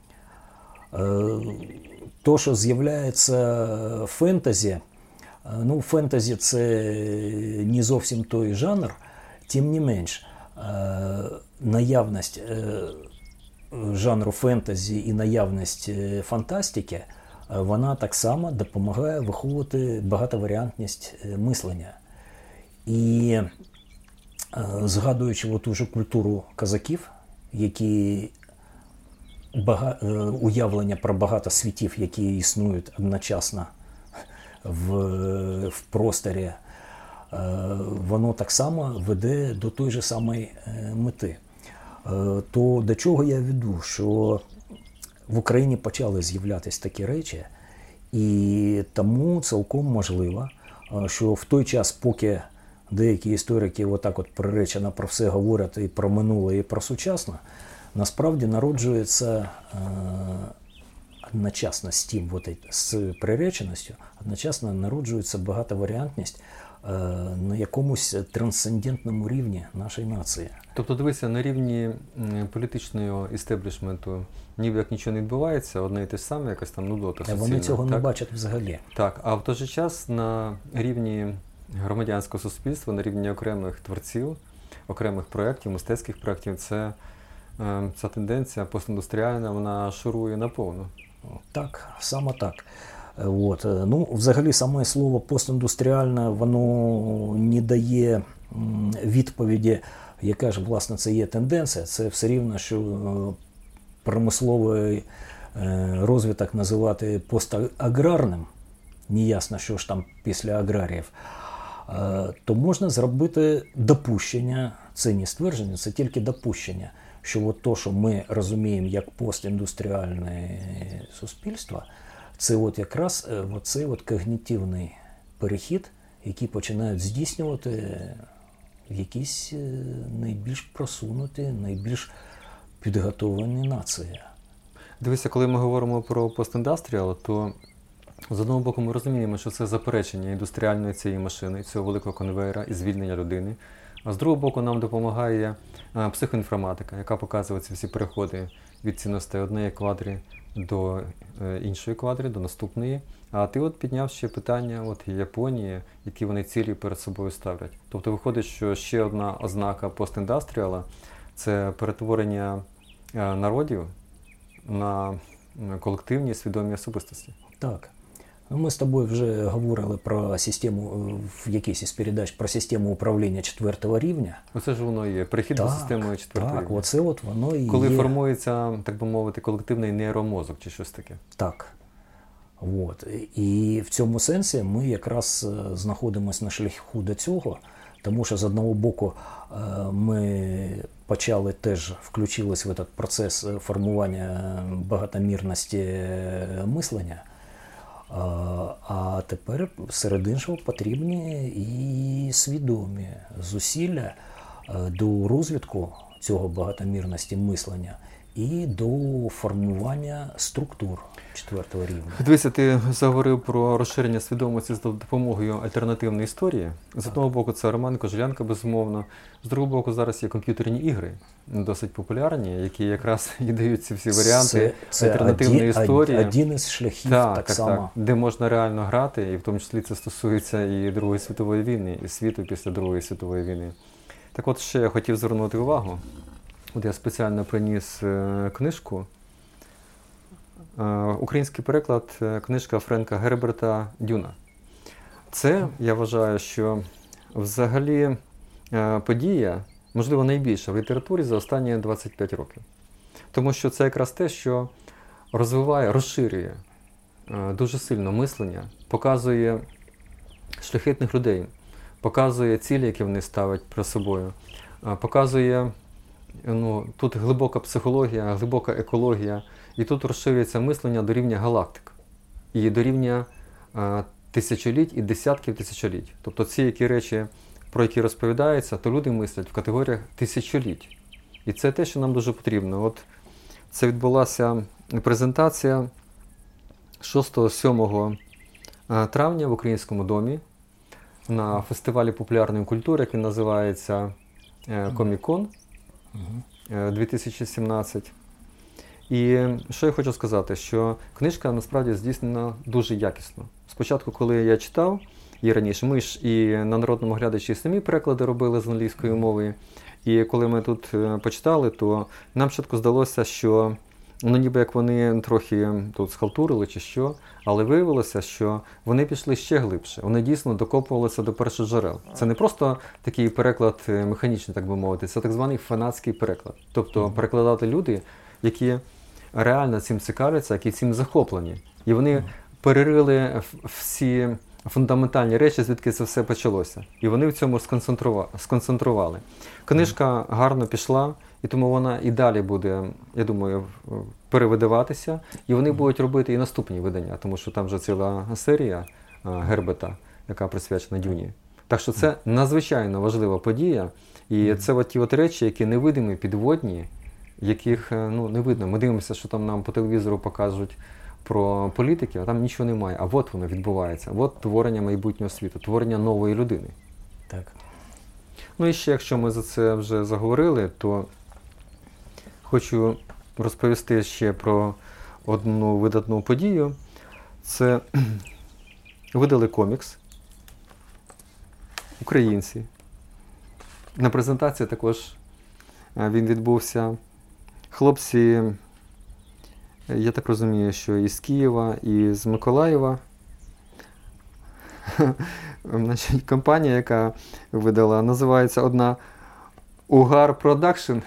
Е, то, що з'являється фентезі, ну, фентезі – це не зовсім той жанр, тим не менш, е, наявність е, жанру фентезі і наявність фантастики, вона так само допомагає виховувати багатоваріантність мислення. І згадуючи от уже культуру козаків, які бага... уявлення про багато світів, які існують одночасно в, в просторі, воно так само веде до тої ж самої мети. То до чого я веду, що в Україні почали з'являтися такі речі, і тому цілком можливо, що в той час, поки деякі історики отак от приречено про все говорять і про минуле, і про сучасне, насправді народжується е, одночасно з тим, от, з приреченістю, одночасно народжується багатоваріантність е, на якомусь трансцендентному рівні нашої нації. Тобто, дивися, на рівні політичного істеблішменту ніби як нічого не відбувається, одне і те ж саме, якась там нудота суцільна. Вони цього так? не бачать взагалі. Так, а в той же час на рівні громадянського суспільства, на рівні окремих творців, окремих проєктів, мистецьких проєктів, це, е, ця тенденція постіндустріальна, вона шурує наповну. Так, саме так. От. Ну, взагалі, саме слово постіндустріальне, воно не дає відповіді, яка ж, власне, це є тенденція. Це все рівно, що промисловий розвиток називати постаграрним, неясно, що ж там після аграріїв, то можна зробити допущення, це не ствердження, це тільки допущення, що от то, що ми розуміємо як постіндустріальне суспільство, це от якраз оцей от когнітивний перехід, який починають здійснювати якісь найбільш просунуті, найбільш підготовлені нації. Дивися, коли ми говоримо про постіндастріал, то з одного боку ми розуміємо, що це заперечення індустріальної цієї машини, цього великого конвейера і звільнення людини. А з другого боку нам допомагає психоінформатика, яка показує ці всі переходи від цінностей однієї квадри до іншої квадри, до наступної. А ти от підняв ще питання от Японії, які вони цілі перед собою ставлять. Тобто виходить, що ще одна ознака постіндастріала – це перетворення народів на колективні свідомі особистості. Так. Ми з тобою вже говорили про систему, в якійсь із передач, про систему управління четвертого рівня. Оце ж воно і є, перехід до системи четвертого так, рівня. Оце от воно і Коли є. формується, так би мовити, колективний нейромозок чи щось таке. Так. От. І в цьому сенсі ми якраз знаходимося на шляху до цього, тому що з одного боку ми почали теж, включились в цей процес формування багатомірності мислення, а тепер серед іншого потрібні і свідомі зусилля до розвитку цього багатомірності мислення і до формування структур четвертого рівня. Дивіться, ти заговорив про розширення свідомості з допомогою альтернативної історії. З одного боку, це Роман Кожелянка, безумовно. З другого боку, зараз є комп'ютерні ігри, досить популярні, які якраз і дають ці всі варіанти це, це альтернативної один, історії. Один із шляхів так, так, так само. Так, де можна реально грати, і в тому числі це стосується і Другої світової війни, і світу після Другої світової війни. Так от ще я хотів звернути увагу. От я спеціально приніс е, книжку. Е, український переклад, е, книжка Френка Герберта «Дюна». Це, я вважаю, що взагалі е, подія, можливо, найбільша в літературі за останні двадцять п'ять років. Тому що це якраз те, що розвиває, розширює е, дуже сильно мислення, показує шляхетних людей, показує цілі, які вони ставлять перед собою, е, показує, ну, тут глибока психологія, глибока екологія, і тут розширюється мислення до рівня галактик, і до рівня е, тисячоліть і десятків тисячоліть. Тобто ці які речі, про які розповідається, то люди мислять в категоріях тисячоліть. І це те, що нам дуже потрібно. От це відбулася презентація шостого-сьомого травня в Українському домі на фестивалі популярної культури, який називається Комік-кон дві тисячі сімнадцять. І що я хочу сказати, що книжка насправді здійснена дуже якісно. Спочатку, коли я читав її раніше, ми ж і на Народному глядачі самі переклади робили з англійської мови, і коли ми тут почитали, то нам чітко здалося, що ну ніби як вони трохи тут схалтурили чи що, але виявилося, що вони пішли ще глибше, вони дійсно докопувалися до першоджерел. Це не просто такий переклад механічний, так би мовити, це так званий фанатський переклад. Тобто перекладати люди, які реально цим цікавляться, які цим захоплені. І вони перерили всі фундаментальні речі, звідки це все почалося. І вони в цьому сконцентрували. Книжка гарно пішла, і тому вона і далі буде, я думаю, перевидаватися. І вони будуть робити і наступні видання, тому що там вже ціла серія Герберта, яка присвячена Дюні. Так що це надзвичайно важлива подія. І це от ті от речі, які невидимі, підводні, яких ну, не видно. Ми дивимося, що там нам по телевізору покажуть про політиків, а там нічого немає. А от воно відбувається. От творення майбутнього світу, творення нової людини. Так. Ну і ще, якщо ми за це вже заговорили, то хочу розповісти ще про одну видатну подію. Це видали комікс українці. На презентації також він відбувся. Хлопці, я так розумію, що із Києва, і з Миколаєва. Значить, компанія, яка видала, називається одна Угар Продакшн,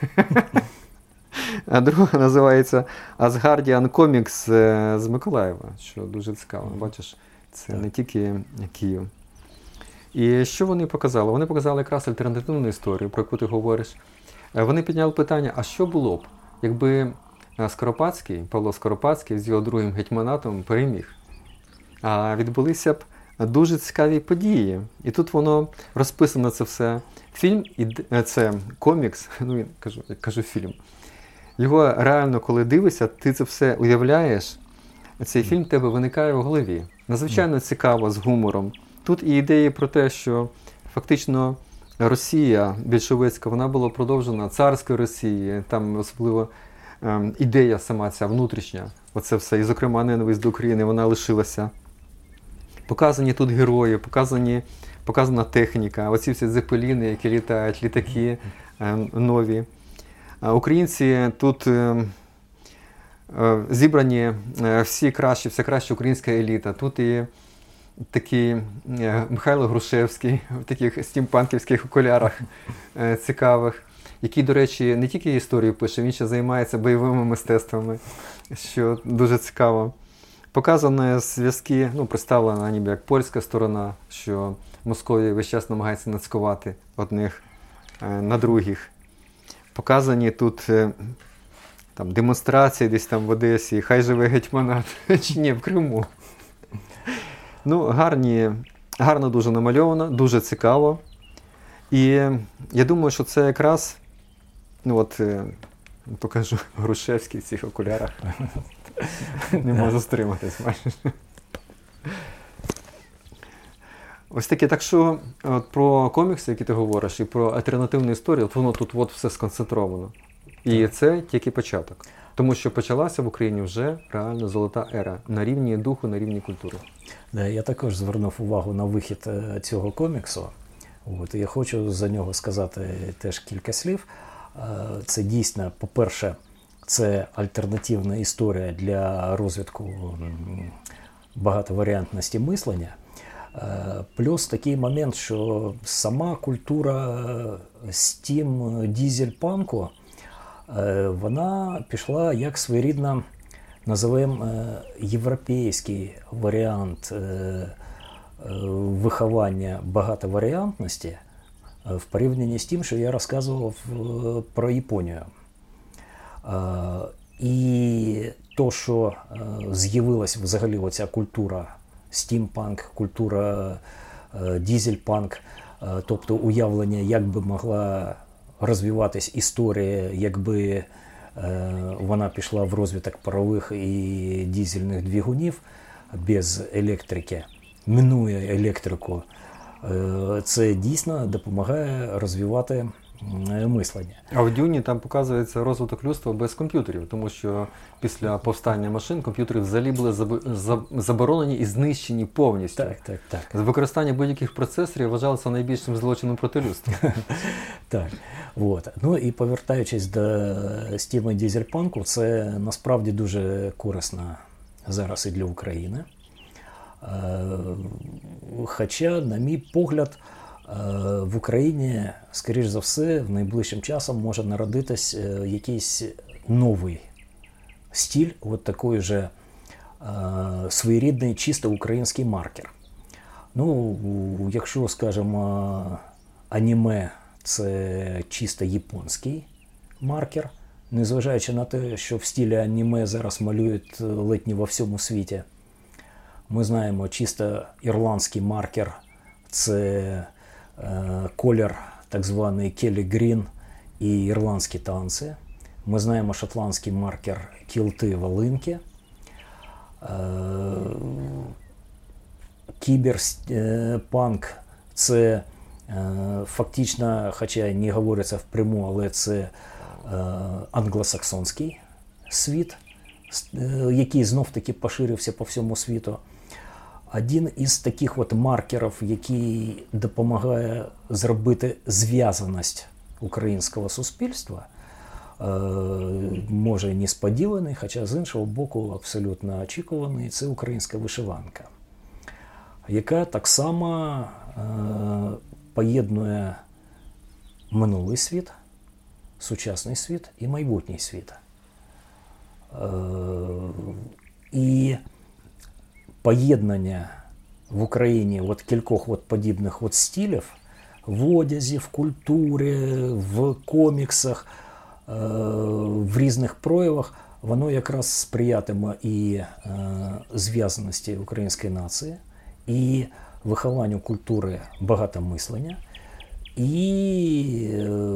а друга називається Asgardian Comics з Миколаєва, що дуже цікаво. Бачиш, це не тільки Київ. І що вони показали? Вони показали якраз альтернативну історію, про яку ти говориш. Вони підняли питання, а що було б, якби Скоропадський, Павло Скоропадський з його другим гетьманатом переміг? А відбулися б дуже цікаві події. І тут воно розписано це все. Фільм, це комікс, ну я кажу, я кажу фільм. Його реально, коли дивишся, ти це все уявляєш, цей фільм в тебе виникає в голові. Надзвичайно цікаво, з гумором. Тут і ідеї про те, що фактично Росія більшовицька, вона була продовжена царської Росії, там особливо ем, ідея сама ця внутрішня, оце все, і зокрема ненависть до України, вона лишилася. Показані тут герої, показані, показана техніка, оці всі зепеліни, які літають, літаки ем, нові. А українці тут е, е, зібрані е, всі кращі, вся краща українська еліта. Тут і такий е, Михайло Грушевський в таких стімпанківських окулярах е, цікавих, який, до речі, не тільки історію пише, він ще займається бойовими мистецтвами, що дуже цікаво. Показані зв'язки, ну, представлена ніби як польська сторона, що Московія весь час намагається нацькувати одних е, на других. Показані тут е, там, демонстрації десь там в Одесі, хай живе гетьманат, чи ні, в Криму. Ну, гарні, гарно дуже намальовано, дуже цікаво. І я думаю, що це якраз, ну от, Покажу Грушевський в цих окулярах. Не можу стриматись майже. Ось таке. Так що от про комікси, які ти говориш, і про альтернативну історію, от воно тут от все сконцентровано. І це тільки початок. Тому що почалася в Україні вже реально золота ера на рівні духу, на рівні культури. Да, я також звернув увагу на вихід е, цього коміксу. От, і я хочу за нього сказати теж кілька слів. Е, Це дійсно, по-перше, це альтернативна історія для розвитку м, багатоваріантності мислення. Е, Плюс такий момент, що сама культура стім дізель-панку, е, вона пішла як своєрідна, називаємо, е, європейський варіант е, виховання багатоваріантності в порівнянні з тим, що я розказував про Японію. І то, що з'явилась взагалі оця культура стімпанк, культура дізель-панк, тобто уявлення, як би могла розвиватись історія, якби вона пішла в розвиток парових і дізельних двигунів без електрики, минує електрику, це дійсно допомагає розвивати мислення. А в Дюні там показується розвиток людства без комп'ютерів, тому що після повстання машин комп'ютери взагалі були заборонені і знищені повністю. Так, так, так. Використання будь-яких процесорів вважалося найбільшим злочином проти людства. Так, от. Ну і повертаючись до стіми дізель-панку, це насправді дуже корисно зараз і для України. Хоча, на мій погляд, в Україні, скоріш за все, в найближчим часом може народитись якийсь новий стиль, от такий же своєрідний чисто український маркер. Ну, якщо, скажімо, аніме – це чисто японський маркер, незважаючи на те, що в стилі аніме зараз малюють ледь не во всьому світі. Ми знаємо, чисто ірландський маркер – це е, колір так званий Келлі Грін і ірландські танці. Ми знаємо шотландський маркер кілти волинки. Е, кіберпанк – це е, фактично, хоча не говориться впряму, але це е, англосаксонський світ, який знов-таки поширився по всьому світу. Один із таких от маркерів, який допомагає зробити зв'язаність українського суспільства, може несподіваний, хоча з іншого боку абсолютно очікуваний, це українська вишиванка, яка так само поєднує минулий світ, сучасний світ і майбутній світ. І поєднання в Україні от кількох от подібних от стилів в одязі, в культурі, в коміксах, в різних проявах, воно якраз сприятиме і зв'язаності української нації, і вихованню культури багатомислення, і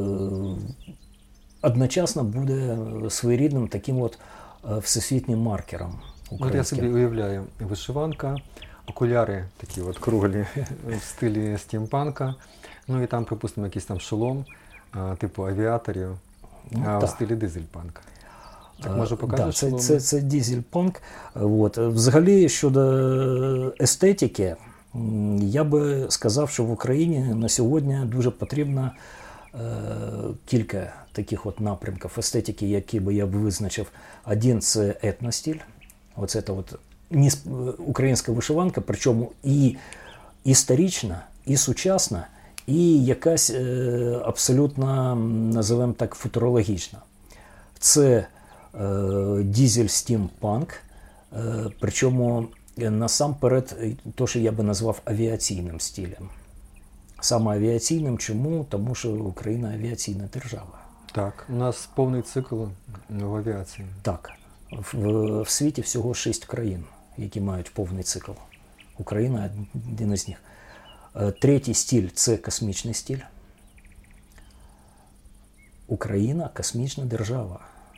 одночасно буде своєрідним таким от всесвітнім маркером. От я собі уявляю, вишиванка, окуляри такі от круглі в стилі стімпанка, ну і там, припустимо, якийсь там шолом, типу авіаторів, ну, а так. В стилі дизель-панка. Так, може покажеш? Да, це, це, це дизель-панк. От. Взагалі, щодо естетики, я би сказав, що в Україні на сьогодні дуже потрібно е, кілька таких от напрямків естетики, які би я б визначив. Один – це етностиль. Оце от українська вишиванка, причому і історична, і сучасна, і якась е, абсолютно, називаємо так, футурологічна. Це е, дізель-стімпанк, е, причому насамперед те, що я би назвав авіаційним стилем. Саме авіаційним чому? Тому що Україна авіаційна держава. Так, у нас повний цикл в авіації. Так. В, в світі всього шість країн, які мають повний цикл. Україна – один із них. Третій стиль – це космічний стиль. Україна – космічна держава.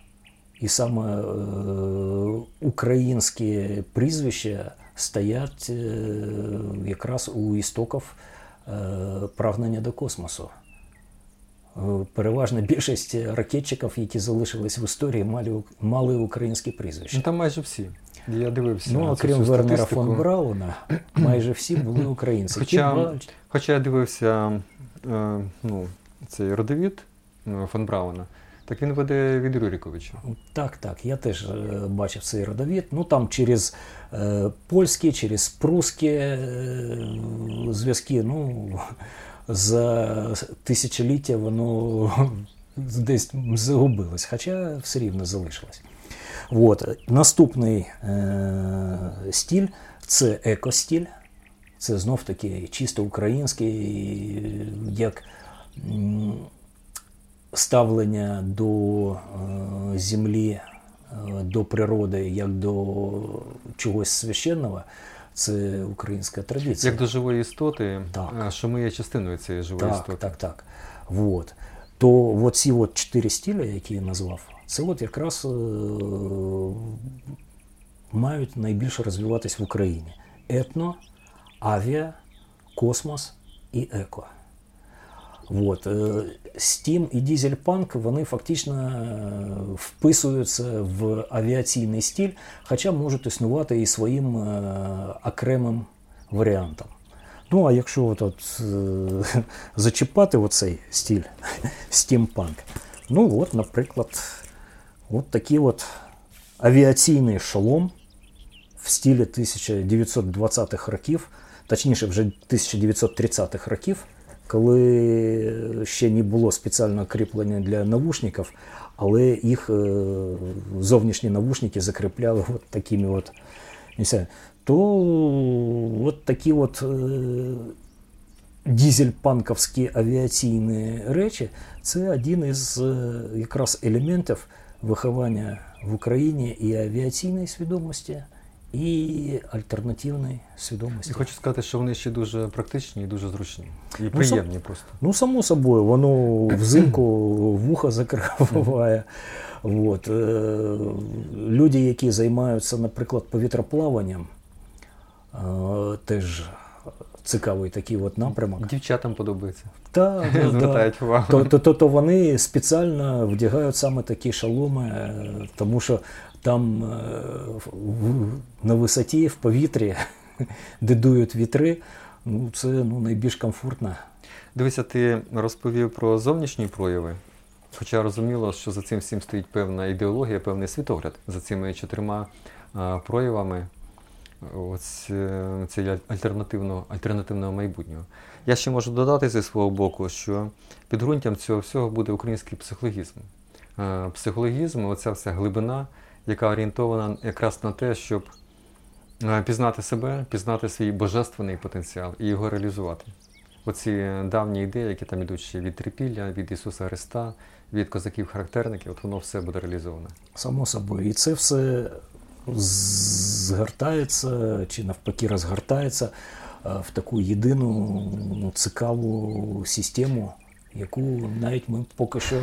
І саме е, українські прізвища стоять е, якраз у істоків е, прагнення до космосу. Е, переважна більшість ракетчиків, які залишились в історії, мали, мали українські прізвища. Ну, там майже всі. Я дивився. Ну, окрім Вернера фон Брауна, майже всі були українці. Хоча, хоча я дивився е, ну, цей родовід е, фон Брауна, так він веде від Рюриковича. Так, так, я теж е, бачив цей родовід. Ну, там через е, польські, через прусські е, зв'язки, ну, за тисячоліття воно десь загубилось, хоча все рівно залишилось. От. Наступний е, стиль – це екостиль. Це знов-таки чисто український, як м, ставлення до е, землі, е, до природи, як до чогось священного. Це українська традиція. Як до живої істоти, так. Що ми є частиною цієї живої так, істоти. Так, так, так. Вот. То от ці от чотири стилі, які я назвав, це от якраз е- мають найбільше розвиватись в Україні. Етно, авіа, космос і еко. От. Стім і дізель-панк, вони фактично вписуються в авіаційний стиль, хоча можуть існувати і своїм е- окремим варіантом. Ну, а якщо от, от, е- зачіпати оцей стиль, стімпанк, ну от, наприклад, от такий от авіаційний шолом в стилі тисяча дев'ятсот двадцятих років, точніше вже тисяча дев'ятсот тридцятих років, коли ще не було спеціального кріплення для навушників, але їх е, зовнішні навушники закріпляли от такими от, не знаю, то от такі от е, дізель-панковські авіаційні речі – це один із е, якраз елементів виховання в Україні і авіаційної свідомості, і альтернативної свідомості. Я хочу сказати, що вони ще дуже практичні і дуже зручні. І приємні ну, просто. Ну, само собою, воно взимку вуха закриває. От. Люди, які займаються, наприклад, повітроплаванням, теж цікавий такий от напрямок. Дівчатам подобається. Так, да, звертають да. увагу. То, то, то, то вони спеціально вдягають саме такі шоломи, тому що там на висоті, в повітрі, де дують вітри, ну, це ну, найбільш комфортно. Дивися, ти розповів про зовнішні прояви, хоча розуміло, що за цим всім стоїть певна ідеологія, певний світогляд, за цими чотирма а, проявами ось, цієї альтернативного, альтернативного майбутнього. Я ще можу додати зі свого боку, що підґрунтям цього всього буде український психологізм. А, психологізм, оця вся глибина, яка орієнтована якраз на те, щоб пізнати себе, пізнати свій божественний потенціал і його реалізувати. Оці давні ідеї, які там ідуть ще від Трипілля, від Ісуса Христа, від козаків-характерників, от воно все буде реалізоване. Само собою. І це все згортається, чи навпаки розгортається в таку єдину цікаву систему, яку навіть ми поки що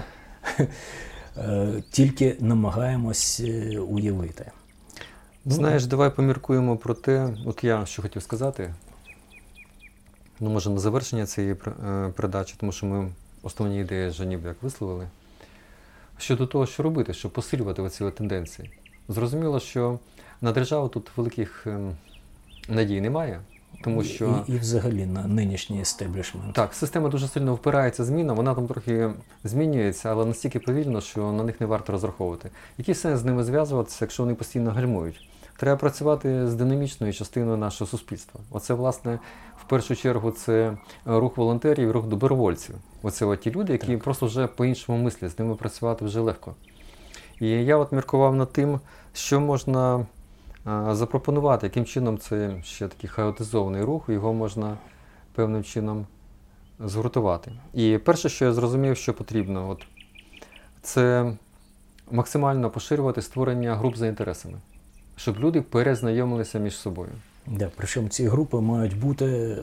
тільки намагаємось уявити. Знаєш, давай поміркуємо про те, от я що хотів сказати, ну, може, на завершення цієї передачі, тому що ми основні ідеї вже ніби як висловили, щодо того, що робити, щоб посилювати оці тенденції. Зрозуміло, що на державу тут великих надій немає, тому що... І, і взагалі на нинішній естеблішмент. Так, система дуже сильно впирається змінам, вона там трохи змінюється, але настільки повільно, що на них не варто розраховувати. Який сенс з ними зв'язуватися, якщо вони постійно гальмують? Треба працювати з динамічною частиною нашого суспільства. Оце, власне, в першу чергу, це рух волонтерів, рух добровольців. Оце от ті люди, які так. просто вже по-іншому мислять, з ними працювати вже легко. І я от міркував над тим, що можна а, запропонувати, яким чином це ще такий хаотизований рух, його можна певним чином згуртувати. І перше, що я зрозумів, що потрібно, от, це максимально поширювати створення груп за інтересами, щоб люди перезнайомилися між собою. Да, причому ці групи мають бути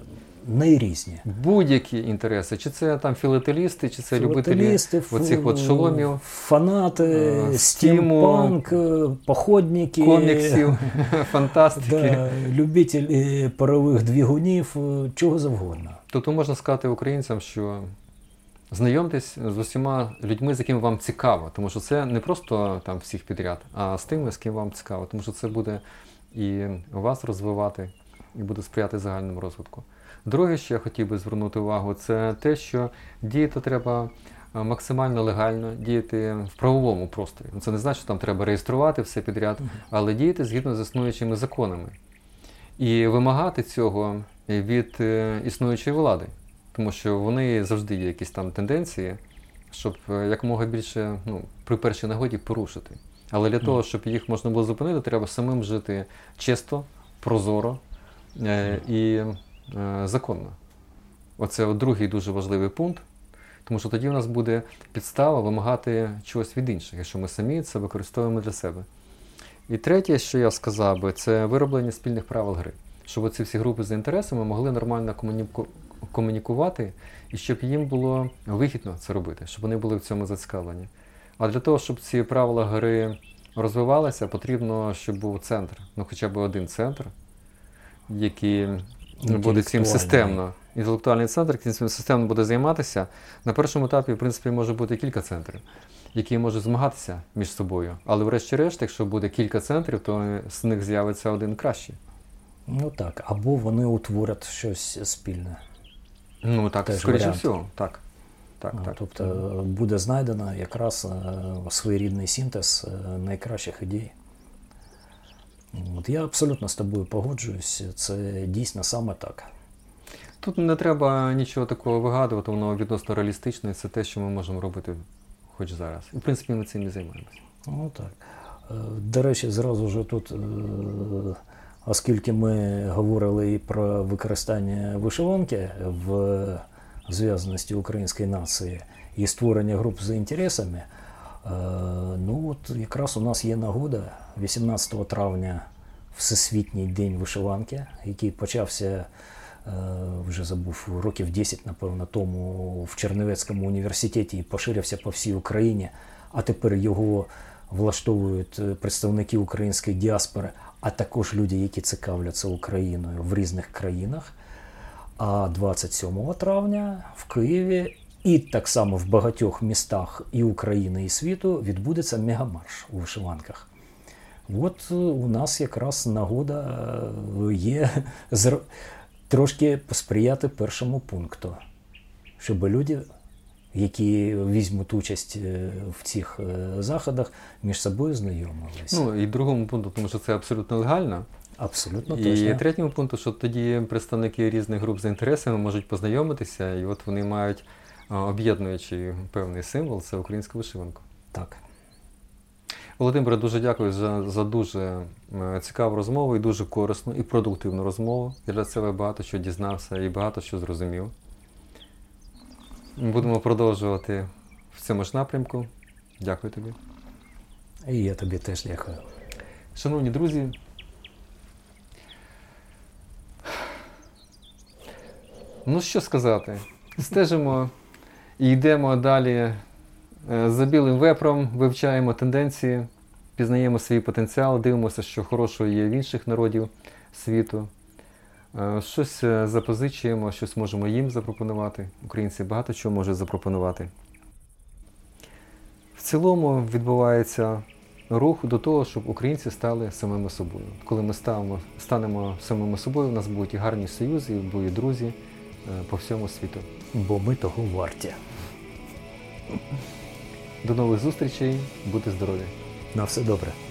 найрізні. Будь-які інтереси, чи це там філателісти, чи це любителі Філателісти, оцих от шоломів, фанати, е, стіму, стімпанк, походники, коміксів, фантастики. Да, любителі парових двигунів, чого завгодно. Тобто можна сказати українцям, що знайомтесь з усіма людьми, з якими вам цікаво, тому що це не просто там всіх підряд, а з тими, з ким вам цікаво, тому що це буде і вас розвивати, і буде сприяти загальному розвитку. Друге, що я хотів би звернути увагу, це те, що діяти треба максимально легально, діяти в правовому просторі. Це не значить, що там треба реєструвати все підряд, але діяти згідно з існуючими законами. І вимагати цього від існуючої влади. Тому що вони завжди є якісь там тенденції, щоб якомога більше, ну, при першій нагоді порушити. Але для того, щоб їх можна було зупинити, треба самим жити чисто, прозоро е, і е, законно. Оце от другий дуже важливий пункт, тому що тоді в нас буде підстава вимагати чогось від інших, якщо ми самі це використовуємо для себе. І третє, що я сказав би, це вироблення спільних правил гри. Щоб оці всі групи за інтересами могли нормально комуніку... комунікувати, і щоб їм було вигідно це робити, щоб вони були в цьому зацікавлені. А для того, щоб ці правила гри розвивалися, потрібно, щоб був центр, ну хоча б один центр, який буде цим системно, інтелектуальний центр, який цим системно буде займатися. На першому етапі, в принципі, може бути кілька центрів, які можуть змагатися між собою. Але врешті-решт, якщо буде кілька центрів, то з них з'явиться один кращий. Ну так, або вони утворять щось спільне. Ну так, Теж скоріше варіант. всього, так. Так, Ну, так. тобто буде знайдено якраз е, своєрідний синтез е, найкращих ідей. От я абсолютно з тобою погоджуюсь, це дійсно саме так. Тут не треба нічого такого вигадувати, воно відносно реалістичне, це те, що ми можемо робити хоч зараз. І, в принципі, ми цим і займаємося. Ну так. Е, До речі, зразу ж тут, е, оскільки ми говорили і про використання вишиванки в зв'язаності української нації і створення груп за інтересами, е, ну от якраз у нас є нагода вісімнадцятого травня Всесвітній день вишиванки, який почався, е, вже забув, років десять, напевно, тому в Чернівецькому університеті і поширився по всій Україні, а тепер його влаштовують представники української діаспори, а також люди, які цікавляться Україною в різних країнах. А двадцять сьомого травня в Києві і так само в багатьох містах і України, і світу відбудеться мегамарш у вишиванках. От у нас якраз нагода є трошки посприяти першому пункту, щоб люди, які візьмуть участь в цих заходах, між собою знайомилися. Ну і другому пункту, тому що це абсолютно легально. Абсолютно І точно. третьому пункту, що тоді представники різних груп за інтересами можуть познайомитися, і от вони мають а, об'єднуючий певний символ – це українську вишиванку. Так. Володимире, дуже дякую за, за дуже е, цікаву розмову і дуже корисну і продуктивну розмову. Я для себе багато що дізнався і багато що зрозумів. Будемо продовжувати в цьому ж напрямку. Дякую тобі. І я тобі теж дякую. Шановні друзі, ну що сказати, стежимо і йдемо далі за білим вепром, вивчаємо тенденції, пізнаємо свій потенціал, дивимося, що хорошого є в інших народів світу. Щось запозичуємо, щось можемо їм запропонувати. Українці багато чого можуть запропонувати. В цілому відбувається рух до того, щоб українці стали самими собою. Коли ми ставимо, станемо самими собою, у нас будуть і гарні союзи, і будуть друзі по всьому світу. Бо ми того варті. До нових зустрічей, будьте здорові! На все добре.